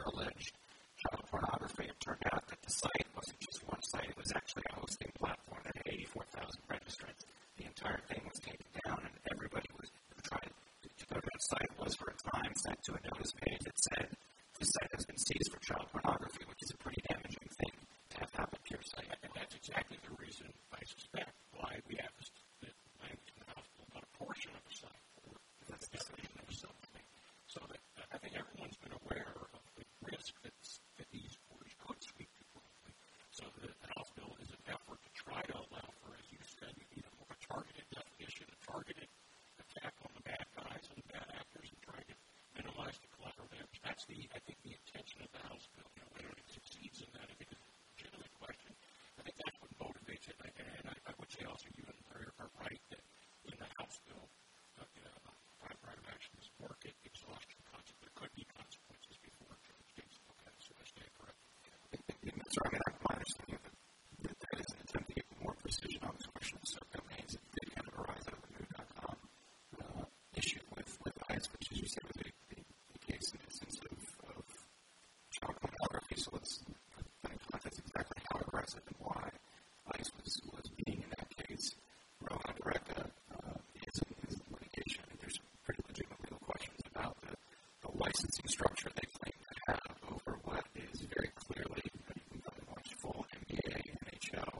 alleged child pornography. It turned out that the site wasn't just one site, it was actually a hosting platform that had 84,000 registrants. The entire thing was taken down, and everybody who tried to go to that site was for a time sent to a notice page that said, the site has been seized for child pornography, which is a pretty damaging thing to have happen to your site. And that's exactly the reason, I suspect, why we have this language in the House bill about a portion of the site, or the definition of something. So that I think everyone's been aware of the risk that these orders could sweep people. So the House bill is an effort to try to allow for, as you said, a targeted definition, a targeted attack on the bad guys and the bad actors, and trying to minimize the collateral damage. That's I think, the intention of the House bill. Whether it succeeds in that, I think, is a legitimate question. I think that's what motivates it. And I would say also you and Larry are right that in the House bill, private right of action is market exhaustion consequence. There could be consequences before Judge Gates look at it. So I stand corrected. That's right. I mean, my understanding that that is an attempt to get more precision on this question of subdomains. It did kind of arise out of the new.com issue with ICE, which, as you said, was the case in the sense of child pornography. So let's put in context exactly how aggressive and why ICE was being in that case. Rohan Directa is in litigation. I think there's some pretty legitimate legal questions about the licensing structure they claim to have over what is very clearly, you can watch full NBA, NHL,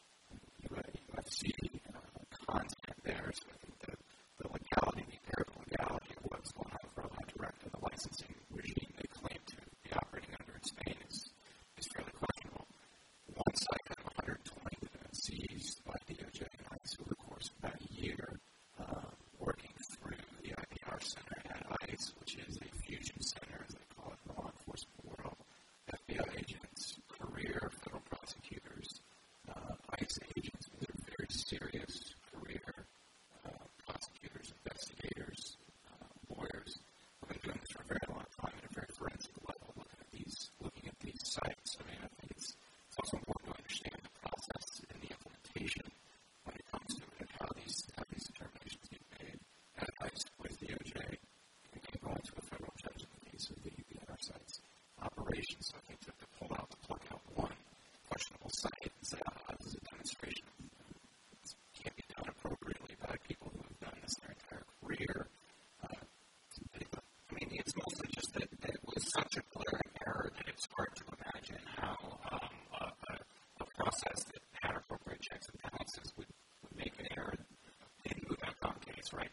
UFC content there. So I think the legality, the empirical legality of what's going on for Rohan Directa, the licensing regime they claim to be operating under in Spain is fairly questionable. One site out of 120 that have been seized by DOJ and ICE over the course of about a year, working through the IPR Center at ICE, which is a fusion center, as they call it in the law enforcement world. FBI agents, career federal prosecutors, ICE agents, these are very serious career prosecutors, investigators, lawyers. We've been doing this for a very long time at a very forensic level, looking at these sites. I mean, I think it's also important to understand the process and the implementation when it comes to it and how these determinations get made at ICE with DOJ and then going to a federal judge in the case of the NR sites operation. So I think to pluck out one questionable site and say, this is a demonstration of this can't be done appropriately by people who have done this their entire career. I mean, it's mostly just that it was such a glaring error that it's hard to imagine how a process that had appropriate checks and balances would make an error in the Move.com case, right?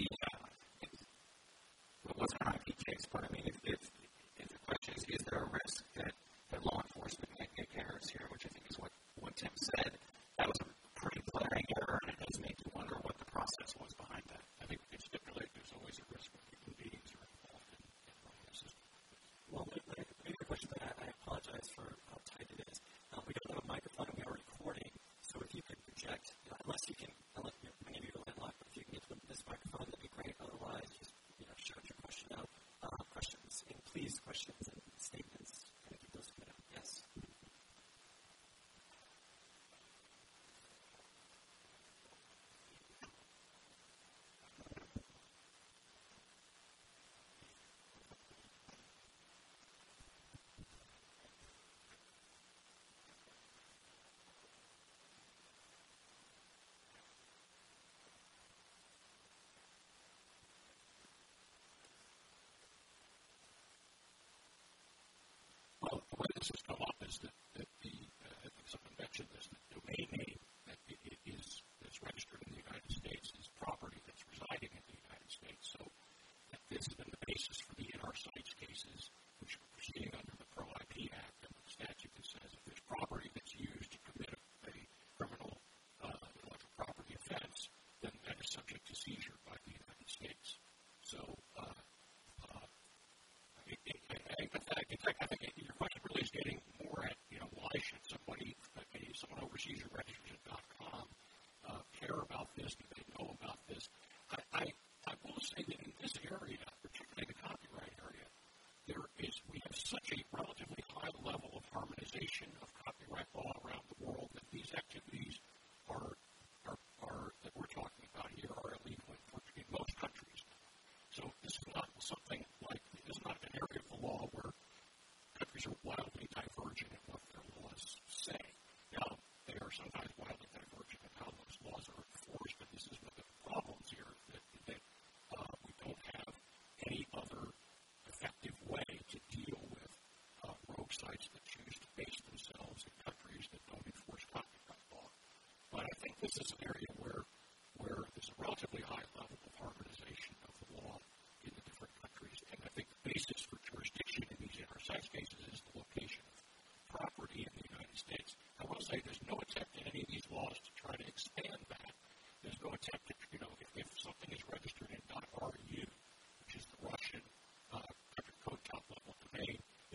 It wasn't an IP case, but I mean, if the question is there a risk that law enforcement might make errors here, which I think is what Tim said, that was a pretty glaring error, and it does make you wonder what the process was behind that. I think we can stipulate there's always a risk when human beings are involved in running the system. Well, maybe a question that I apologize for how tight it is. We don't have a microphone and we are recording, so if you could project, unless many of you are landlocked, but if you can get to this microphone, that'd be great. Otherwise, just shout your question out. Questions, and please, questions and statements. Kind of keep those coming out. Yes. Well, the way this has come up is that I think someone mentioned this, the domain name that is registered in the United States is property that's residing in the United States. So that this has been the basis for the NR sites cases, which are proceeding under the Pro-IP Act and the statute that says if there's property that's used to commit a criminal intellectual property offense, then that is subject to seizure by the United States. So I think your question really is getting more at, why should someone overseas who registers at .com care about this? Do they know about this? I will say that in this area, particularly the copyright area, we have such a relatively high level of harmonization of copyright law around the world that these activities that we're talking about here are illegal in most countries. So this is not something like, this is not an area of the law where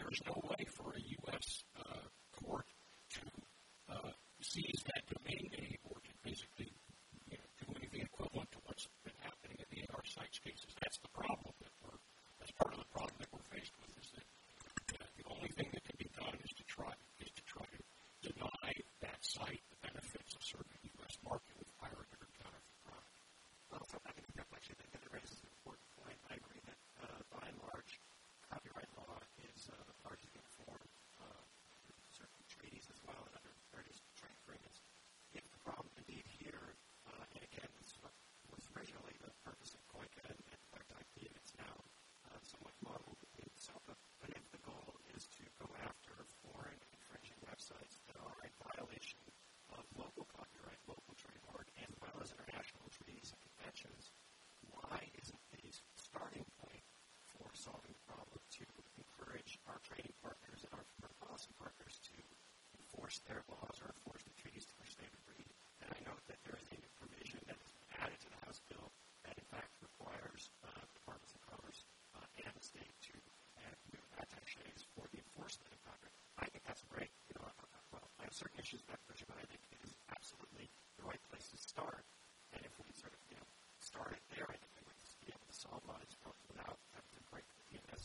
is no way for a U.S. Court to seize that domain name or to basically do anything equivalent to what's been happening in the AR sites cases. That's the problem that's part of the problem that we're faced with, is that the only thing that can be done is to try to deny that site the benefits of serving the U.S. market with pirated or counterfeit product. Well, so I think that raises an important point. I agree that by and large, copyright law is largely informed through certain treaties as well and other various trade agreements. Yet the problem indeed here, and again, this was originally the purpose of COICA and Collect IP, and it's now somewhat modeled between itself. But if the goal is to go after foreign infringing websites that are in violation of local copyright, local trademark, as well as international treaties and conventions, why isn't the starting point for solving the problem to encourage our trading partners and our policy partners to enforce their laws or enforce the treaties to which they've agreed? And I note that there is a new provision that has been added to the House bill that in fact requires departments of commerce and the state to add new attaches for the enforcement of copyright. I think that's great. Well, I have certain issues with that provision, but I think it is absolutely the right place to start. And if we sort of, start it there, I think we would be able to solve a lot of these problems without having to break the DNS.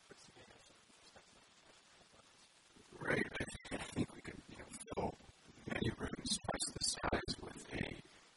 Right. I think we could, fill many rooms twice the size with a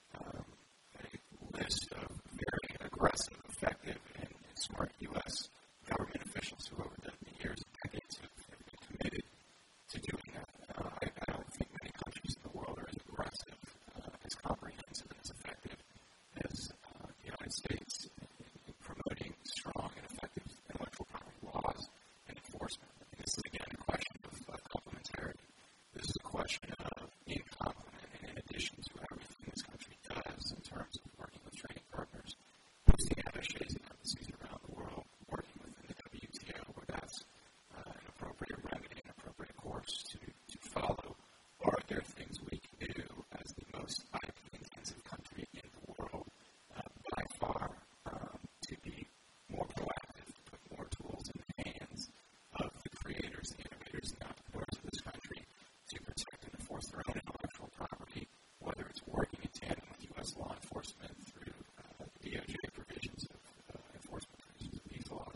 list of very aggressive, effective, and smart U.S. government officials who, over the years and decades, have been committed to doing that. I don't think many countries in the world are as aggressive, as comprehensive, and as effective as the United States in promoting strong and effective intellectual property laws and enforcement. I mean, this is, again, a question of complementarity. This is a question of being complement and in addition to everything this country does in terms of working with trading partners, posting attaches and embassies around the world, working within the WTO, where that's an appropriate remedy, an appropriate course to follow. Are there things we can do as the most IP-intensive country in the world by far to be more proactive, to put more tools in the hands of the creators, the innovators, and entrepreneurs of this country to protect and enforce their own intellectual property, whether it's working in tandem with U.S. law enforcement through the DOJ provisions of enforcement provisions of these laws,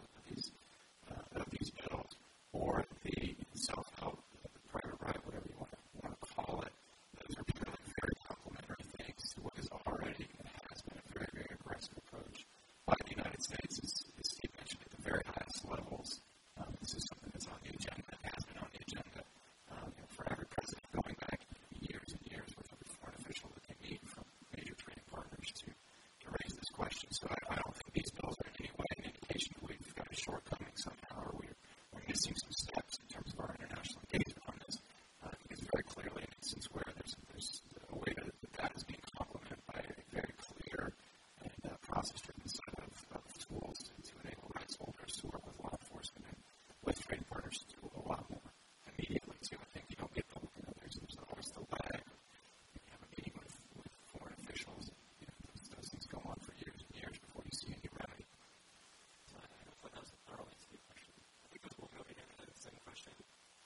of these bills, or the self-help, the private right, whatever you want to call it. Those are purely very complementary things to what is already and has been a very, very aggressive approach by the United States, as Steve mentioned, at the very highest levels. This is something that's on the agenda, has been on the agenda for every president going back years and years with every foreign official that they meet from major trading partners to raise this question. So I don't think these bills are in any way an indication that we've got a shortcoming somehow or we're missing some steps in terms of our international engagement on this. I think it's very clearly an instance where there's a way that is being complemented by a very clear and process-driven set of tools to enable rights holders to work with law enforcement and with trading partners to do a lot more immediately too. I think you don't get there's always the lag. You have a meeting with foreign officials, and those things go on for years and years before you see any remedy. So I hope that was a thorough answer to your question. I think we'll go into the second question.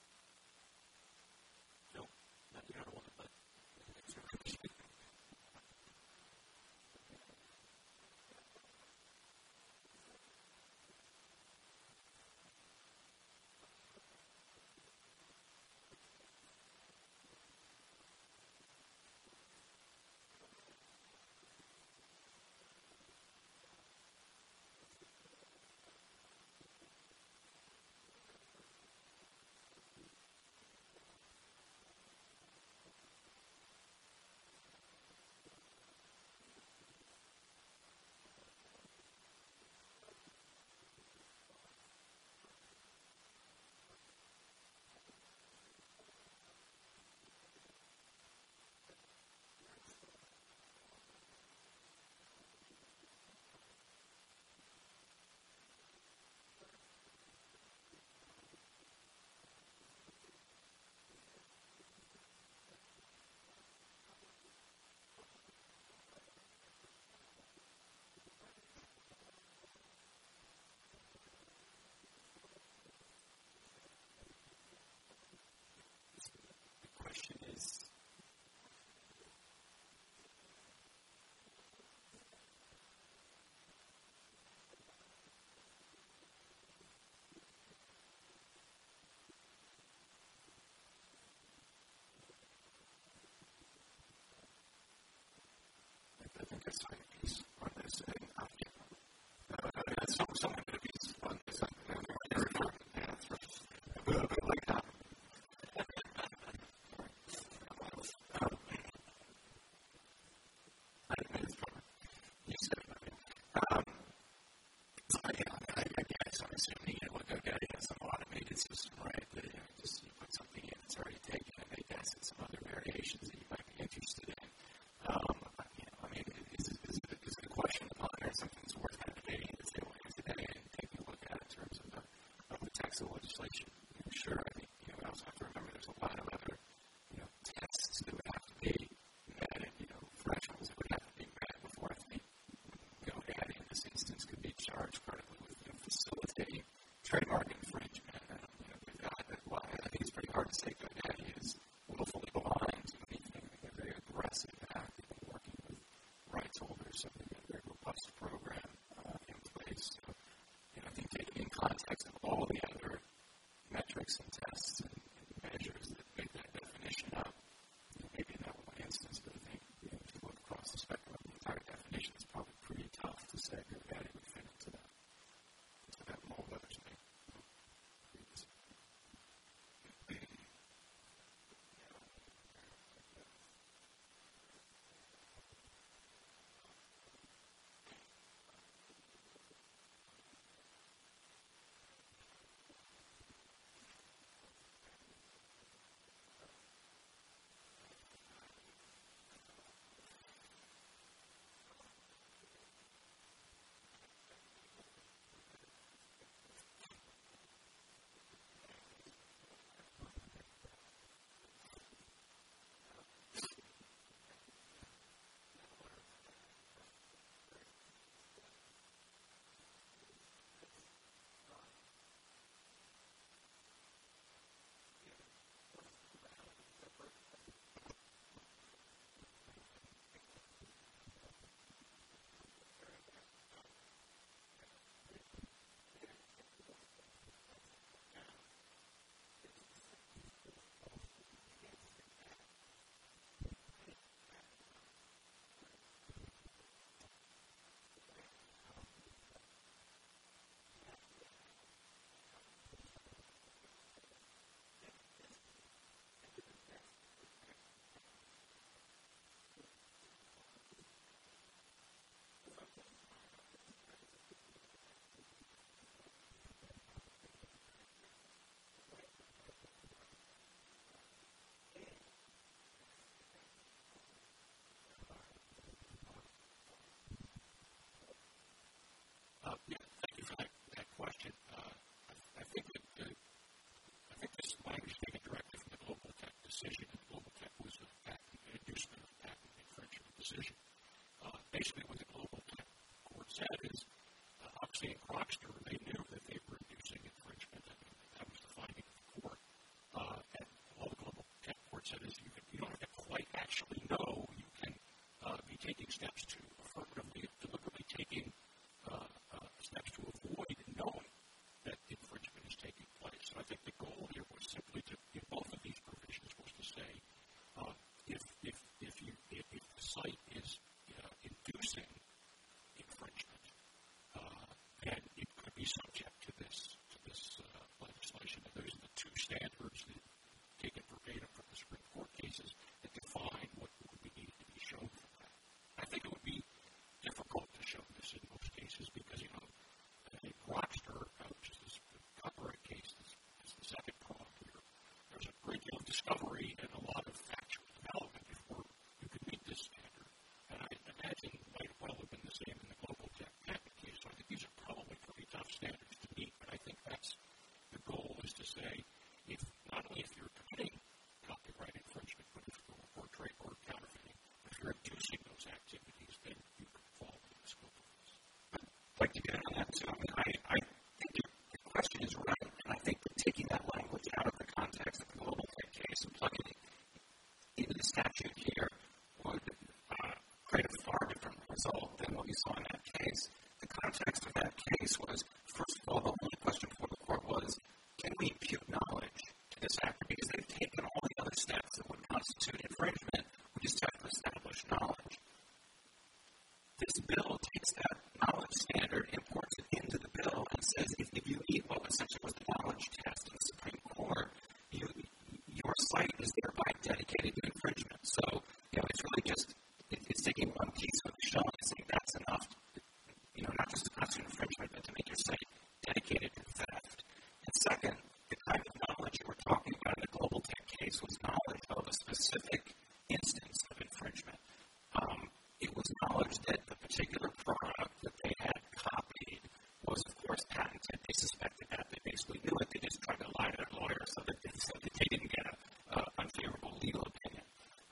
trademark infringement. We've got that. Well, I think it's pretty hard to say GoDaddy is willfully blind to anything. They're very aggressive and active in working with rights holders, so they've got a very robust program in place. So, I think taking in context of all the other metrics and tests and measures that make that definition up, maybe in that one instance, but I think if you look across the spectrum of the entire definition, it's probably pretty tough to say GoDaddy would fit into that mold others make. Thank you for that question. I think this language taken directly from the Global Tech decision, and Global Tech was an inducement of patent infringement decision. Basically, what the Global Tech court said is, Oxy and Grokster, they knew that they were inducing infringement, and that was the finding of the court. And all the Global Tech court said is, you don't have to quite actually know. You can be taking steps to affirmatively, deliberately taking steps to avoid knowing that infringement is taking place. So I think the goal here was simply to, in both of these provisions, was to say, if the site is inducing infringement, then it could be subject to this legislation. And those are the two standards that, taken verbatim from the Supreme Court cases, that define what would be needed to be shown for that. I think it would be difficult to show this in most cases because, Grokster, which is the copyright case, is the second prong here. There's a great deal of discovery and a lot of factual development before you could meet this standard. And I imagine it might well have been the same in the Global Tech patent case. So I think these are probably pretty tough standards to meet. But I think that's the goal, is to say, if not only if you're committing copyright infringement, but if or trademark counterfeiting, if you're inducing those activities, then you can fall within the scope of this. I'd like to get on that too. I think the question is right, and I think that taking that language out of the context of the Global Tech case and plugging it into the statute here would create a far different result than what we saw in that case. The context of that case was, first of all, the only question before the court was, can we impute knowledge to this actor? Because they've taken all the other steps that would constitute infringement, we just have to establish knowledge. patented. They suspected that. They basically knew it. They just tried to lie to their lawyer so that they didn't get an unfavorable legal opinion.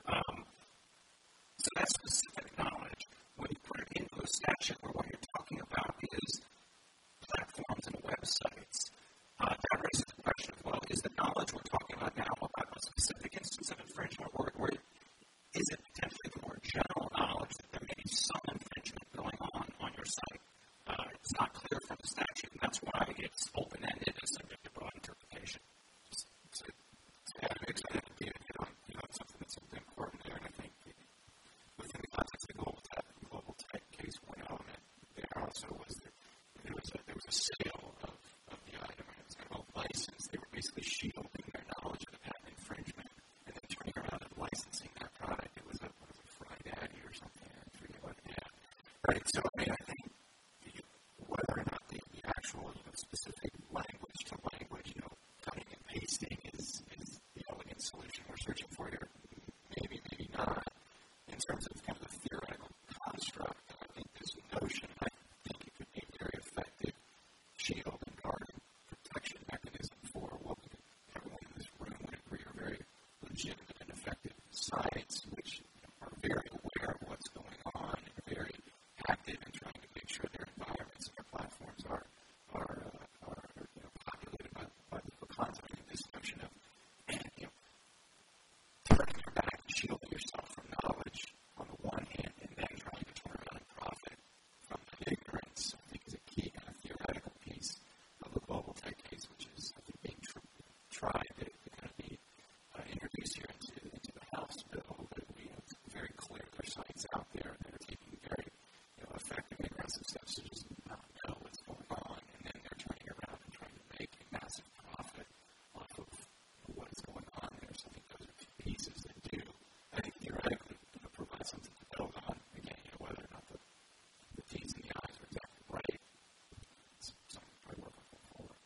So that's specific knowledge. When you put it into a statute where what you're talking about is platforms and websites, that raises the question of, well, is the knowledge we're talking about now about a specific instance of infringement, or is it potentially the more general knowledge that there may be some infringement going on your site? It's not clear from the statute, and that's why it's open-ended and subject to broad interpretation. So excited to be something that's important there, and I think within the context of the global tech case, one element there also was that there was a sale of the item, and it was kind of a license. They were basically shielding their knowledge of the patent infringement and then turning around and licensing that product. It was a Fried Addy or something. I forget what it had. Right. So I think whether or not the actual specific language to language, cutting and pasting is the elegant solution we're searching for here. Maybe not. In terms of kind of the theoretical construct, I think this notion, I think it could be a very effective shield and guard and protection mechanism for what everyone in this room would agree are very legitimate and effective sites, which are very aware of what's going on and very active in trying to make sure their environments and their platforms are populated by the content. And this notion of turning your back and shielding yourself from knowledge on the one hand, and then trying to turn around and profit from that ignorance, I think is a key kind of theoretical piece of the global tech case, which is, I think, being tried to kind of be introduced here into the House bill. But it's very clear there are sites out there that are taking very effective and aggressive steps to just not know what's going on, and then they're turning around and trying to make a massive profit off of what is going on there. So I think those are two pieces that do, I think, theoretically provide something to build on. Again, whether or not the T's and the I's are exactly right, it's something to probably work on going forward.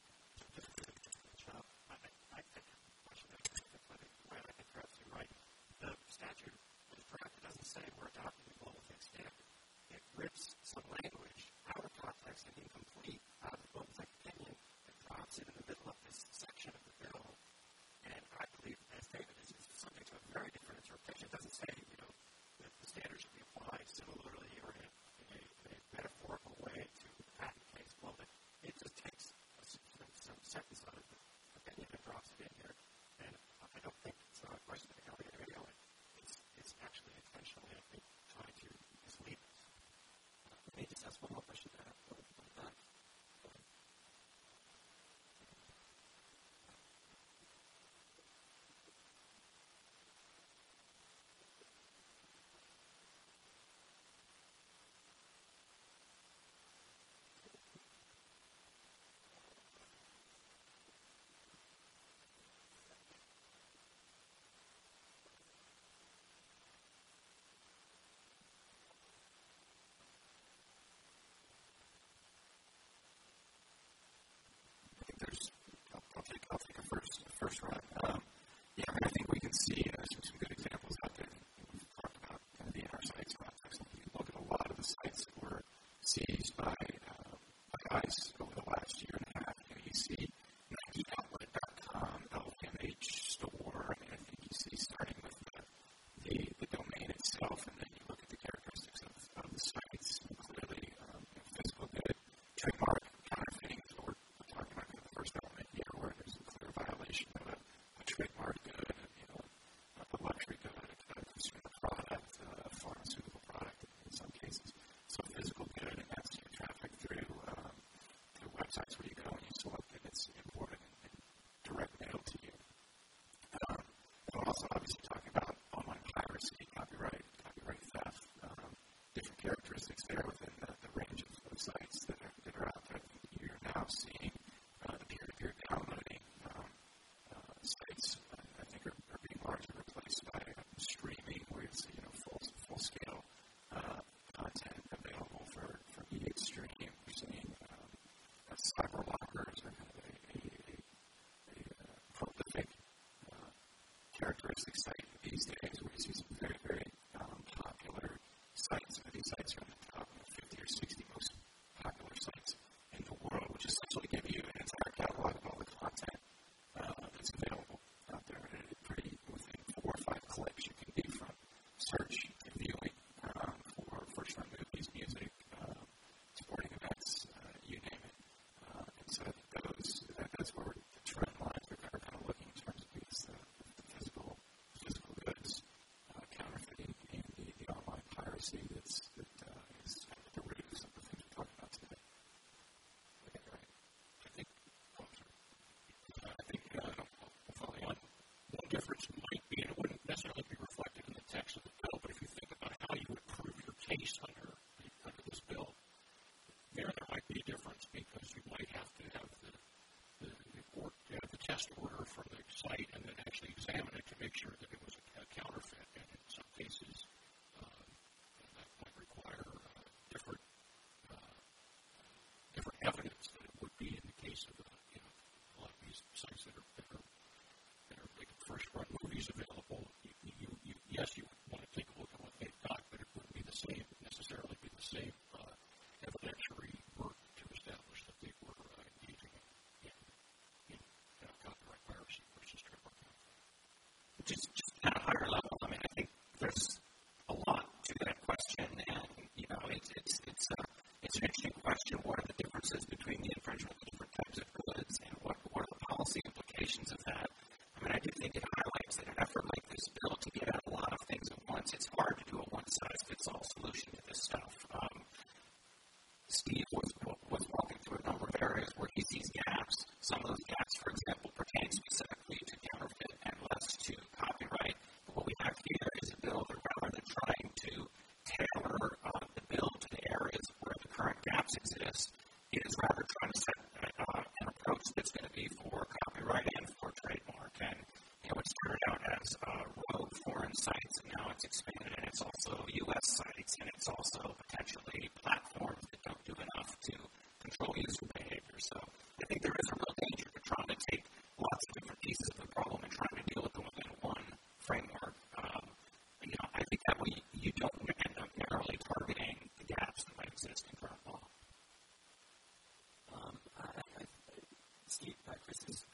I think perhaps you're right. The statute was drafted doesn't say we're adopting the global tech standard. It rips some language out of context and incomplete out of the global tech opinion and drops it in the middle of this section of the bill. And I believe, as David is subject to a very different interpretation. It doesn't say, that the standard should be applied similarly or in a metaphorical way to the patent case. Well, it just takes some sentence out of the opinion and drops it in here. And I don't think it's a question of how it's actually intentionally, I think, trying to mislead us. Let me just ask one more question to that. I'll take a first run. I think we can see some good examples out there. We've talked about kind of the inner sites context. You look at a lot of the sites that were seized by ICE over the last year and a half. You see NikeOutlet.com, LVMH store. I think you see starting with the domain itself, and then you look at the characteristics of the sites. Clearly, physical good, trademark, counterfeiting is what we're talking about in the first element here, where there's a clear violation of a trademark good, a luxury good, a consumer product, a pharmaceutical product in some cases. So physical good, and that's traffic through websites where you go and you select it, it's imported and direct mail to you. We're also obviously talking about online piracy, copyright theft, different characteristics there within the range of sites that are out there. You're now seeing the peer-to-peer downloading sites, I think, are being largely replaced by streaming, where you see full-scale content available for media stream. We're seeing cyber lockers are kind of a prolific characteristic site these days, where you see some very, very popular sites. These sites are in the top 50 or 60 most popular sites in the world, which is such a gaps might be, and it wouldn't necessarily be reflected in the text of the bill, but if you think about how you would prove your case under this bill, there might be a difference because you might have to have the test order from the site and then actually examine it to make sure that it was a counterfeit. And in some cases, that might require different evidence than it would be in the case of a lot of these sites that are making first-run movies available. Yes, you would want to take a look at what they've got, but it wouldn't be necessarily be the same evidentiary burden to establish that they were engaging in copyright piracy versus trademark counterfeit. Just at a higher level, I mean, I think there's a lot to that question, and it's an interesting question. What are the differences between the infringement of different types of goods, and what are the policy implications of that? I mean, I do think it highlights that an effort like this bill to get at a lot of things at once, it's hard to do a one-size-fits-all solution to this stuff. Steve was walking through a number of areas where he sees gaps. Some of those gaps, for example, pertain specifically to counterfeit and less to copyright. But what we have here is a bill that rather than trying to tailor the bill to the areas where the current gaps exist, it is rather trying to set an approach that's going to be for copyright and for trademark. And it started out as rogue foreign sites, and now it's expanded, and it's also U.S. sites, and it's also potentially platforms that don't do enough to control user behavior. So I think there is a real danger to trying to take lots of different pieces of the problem and trying to deal with them within one framework. I think that way you don't end up narrowly targeting the gaps that might exist in current law. Steve, Chris is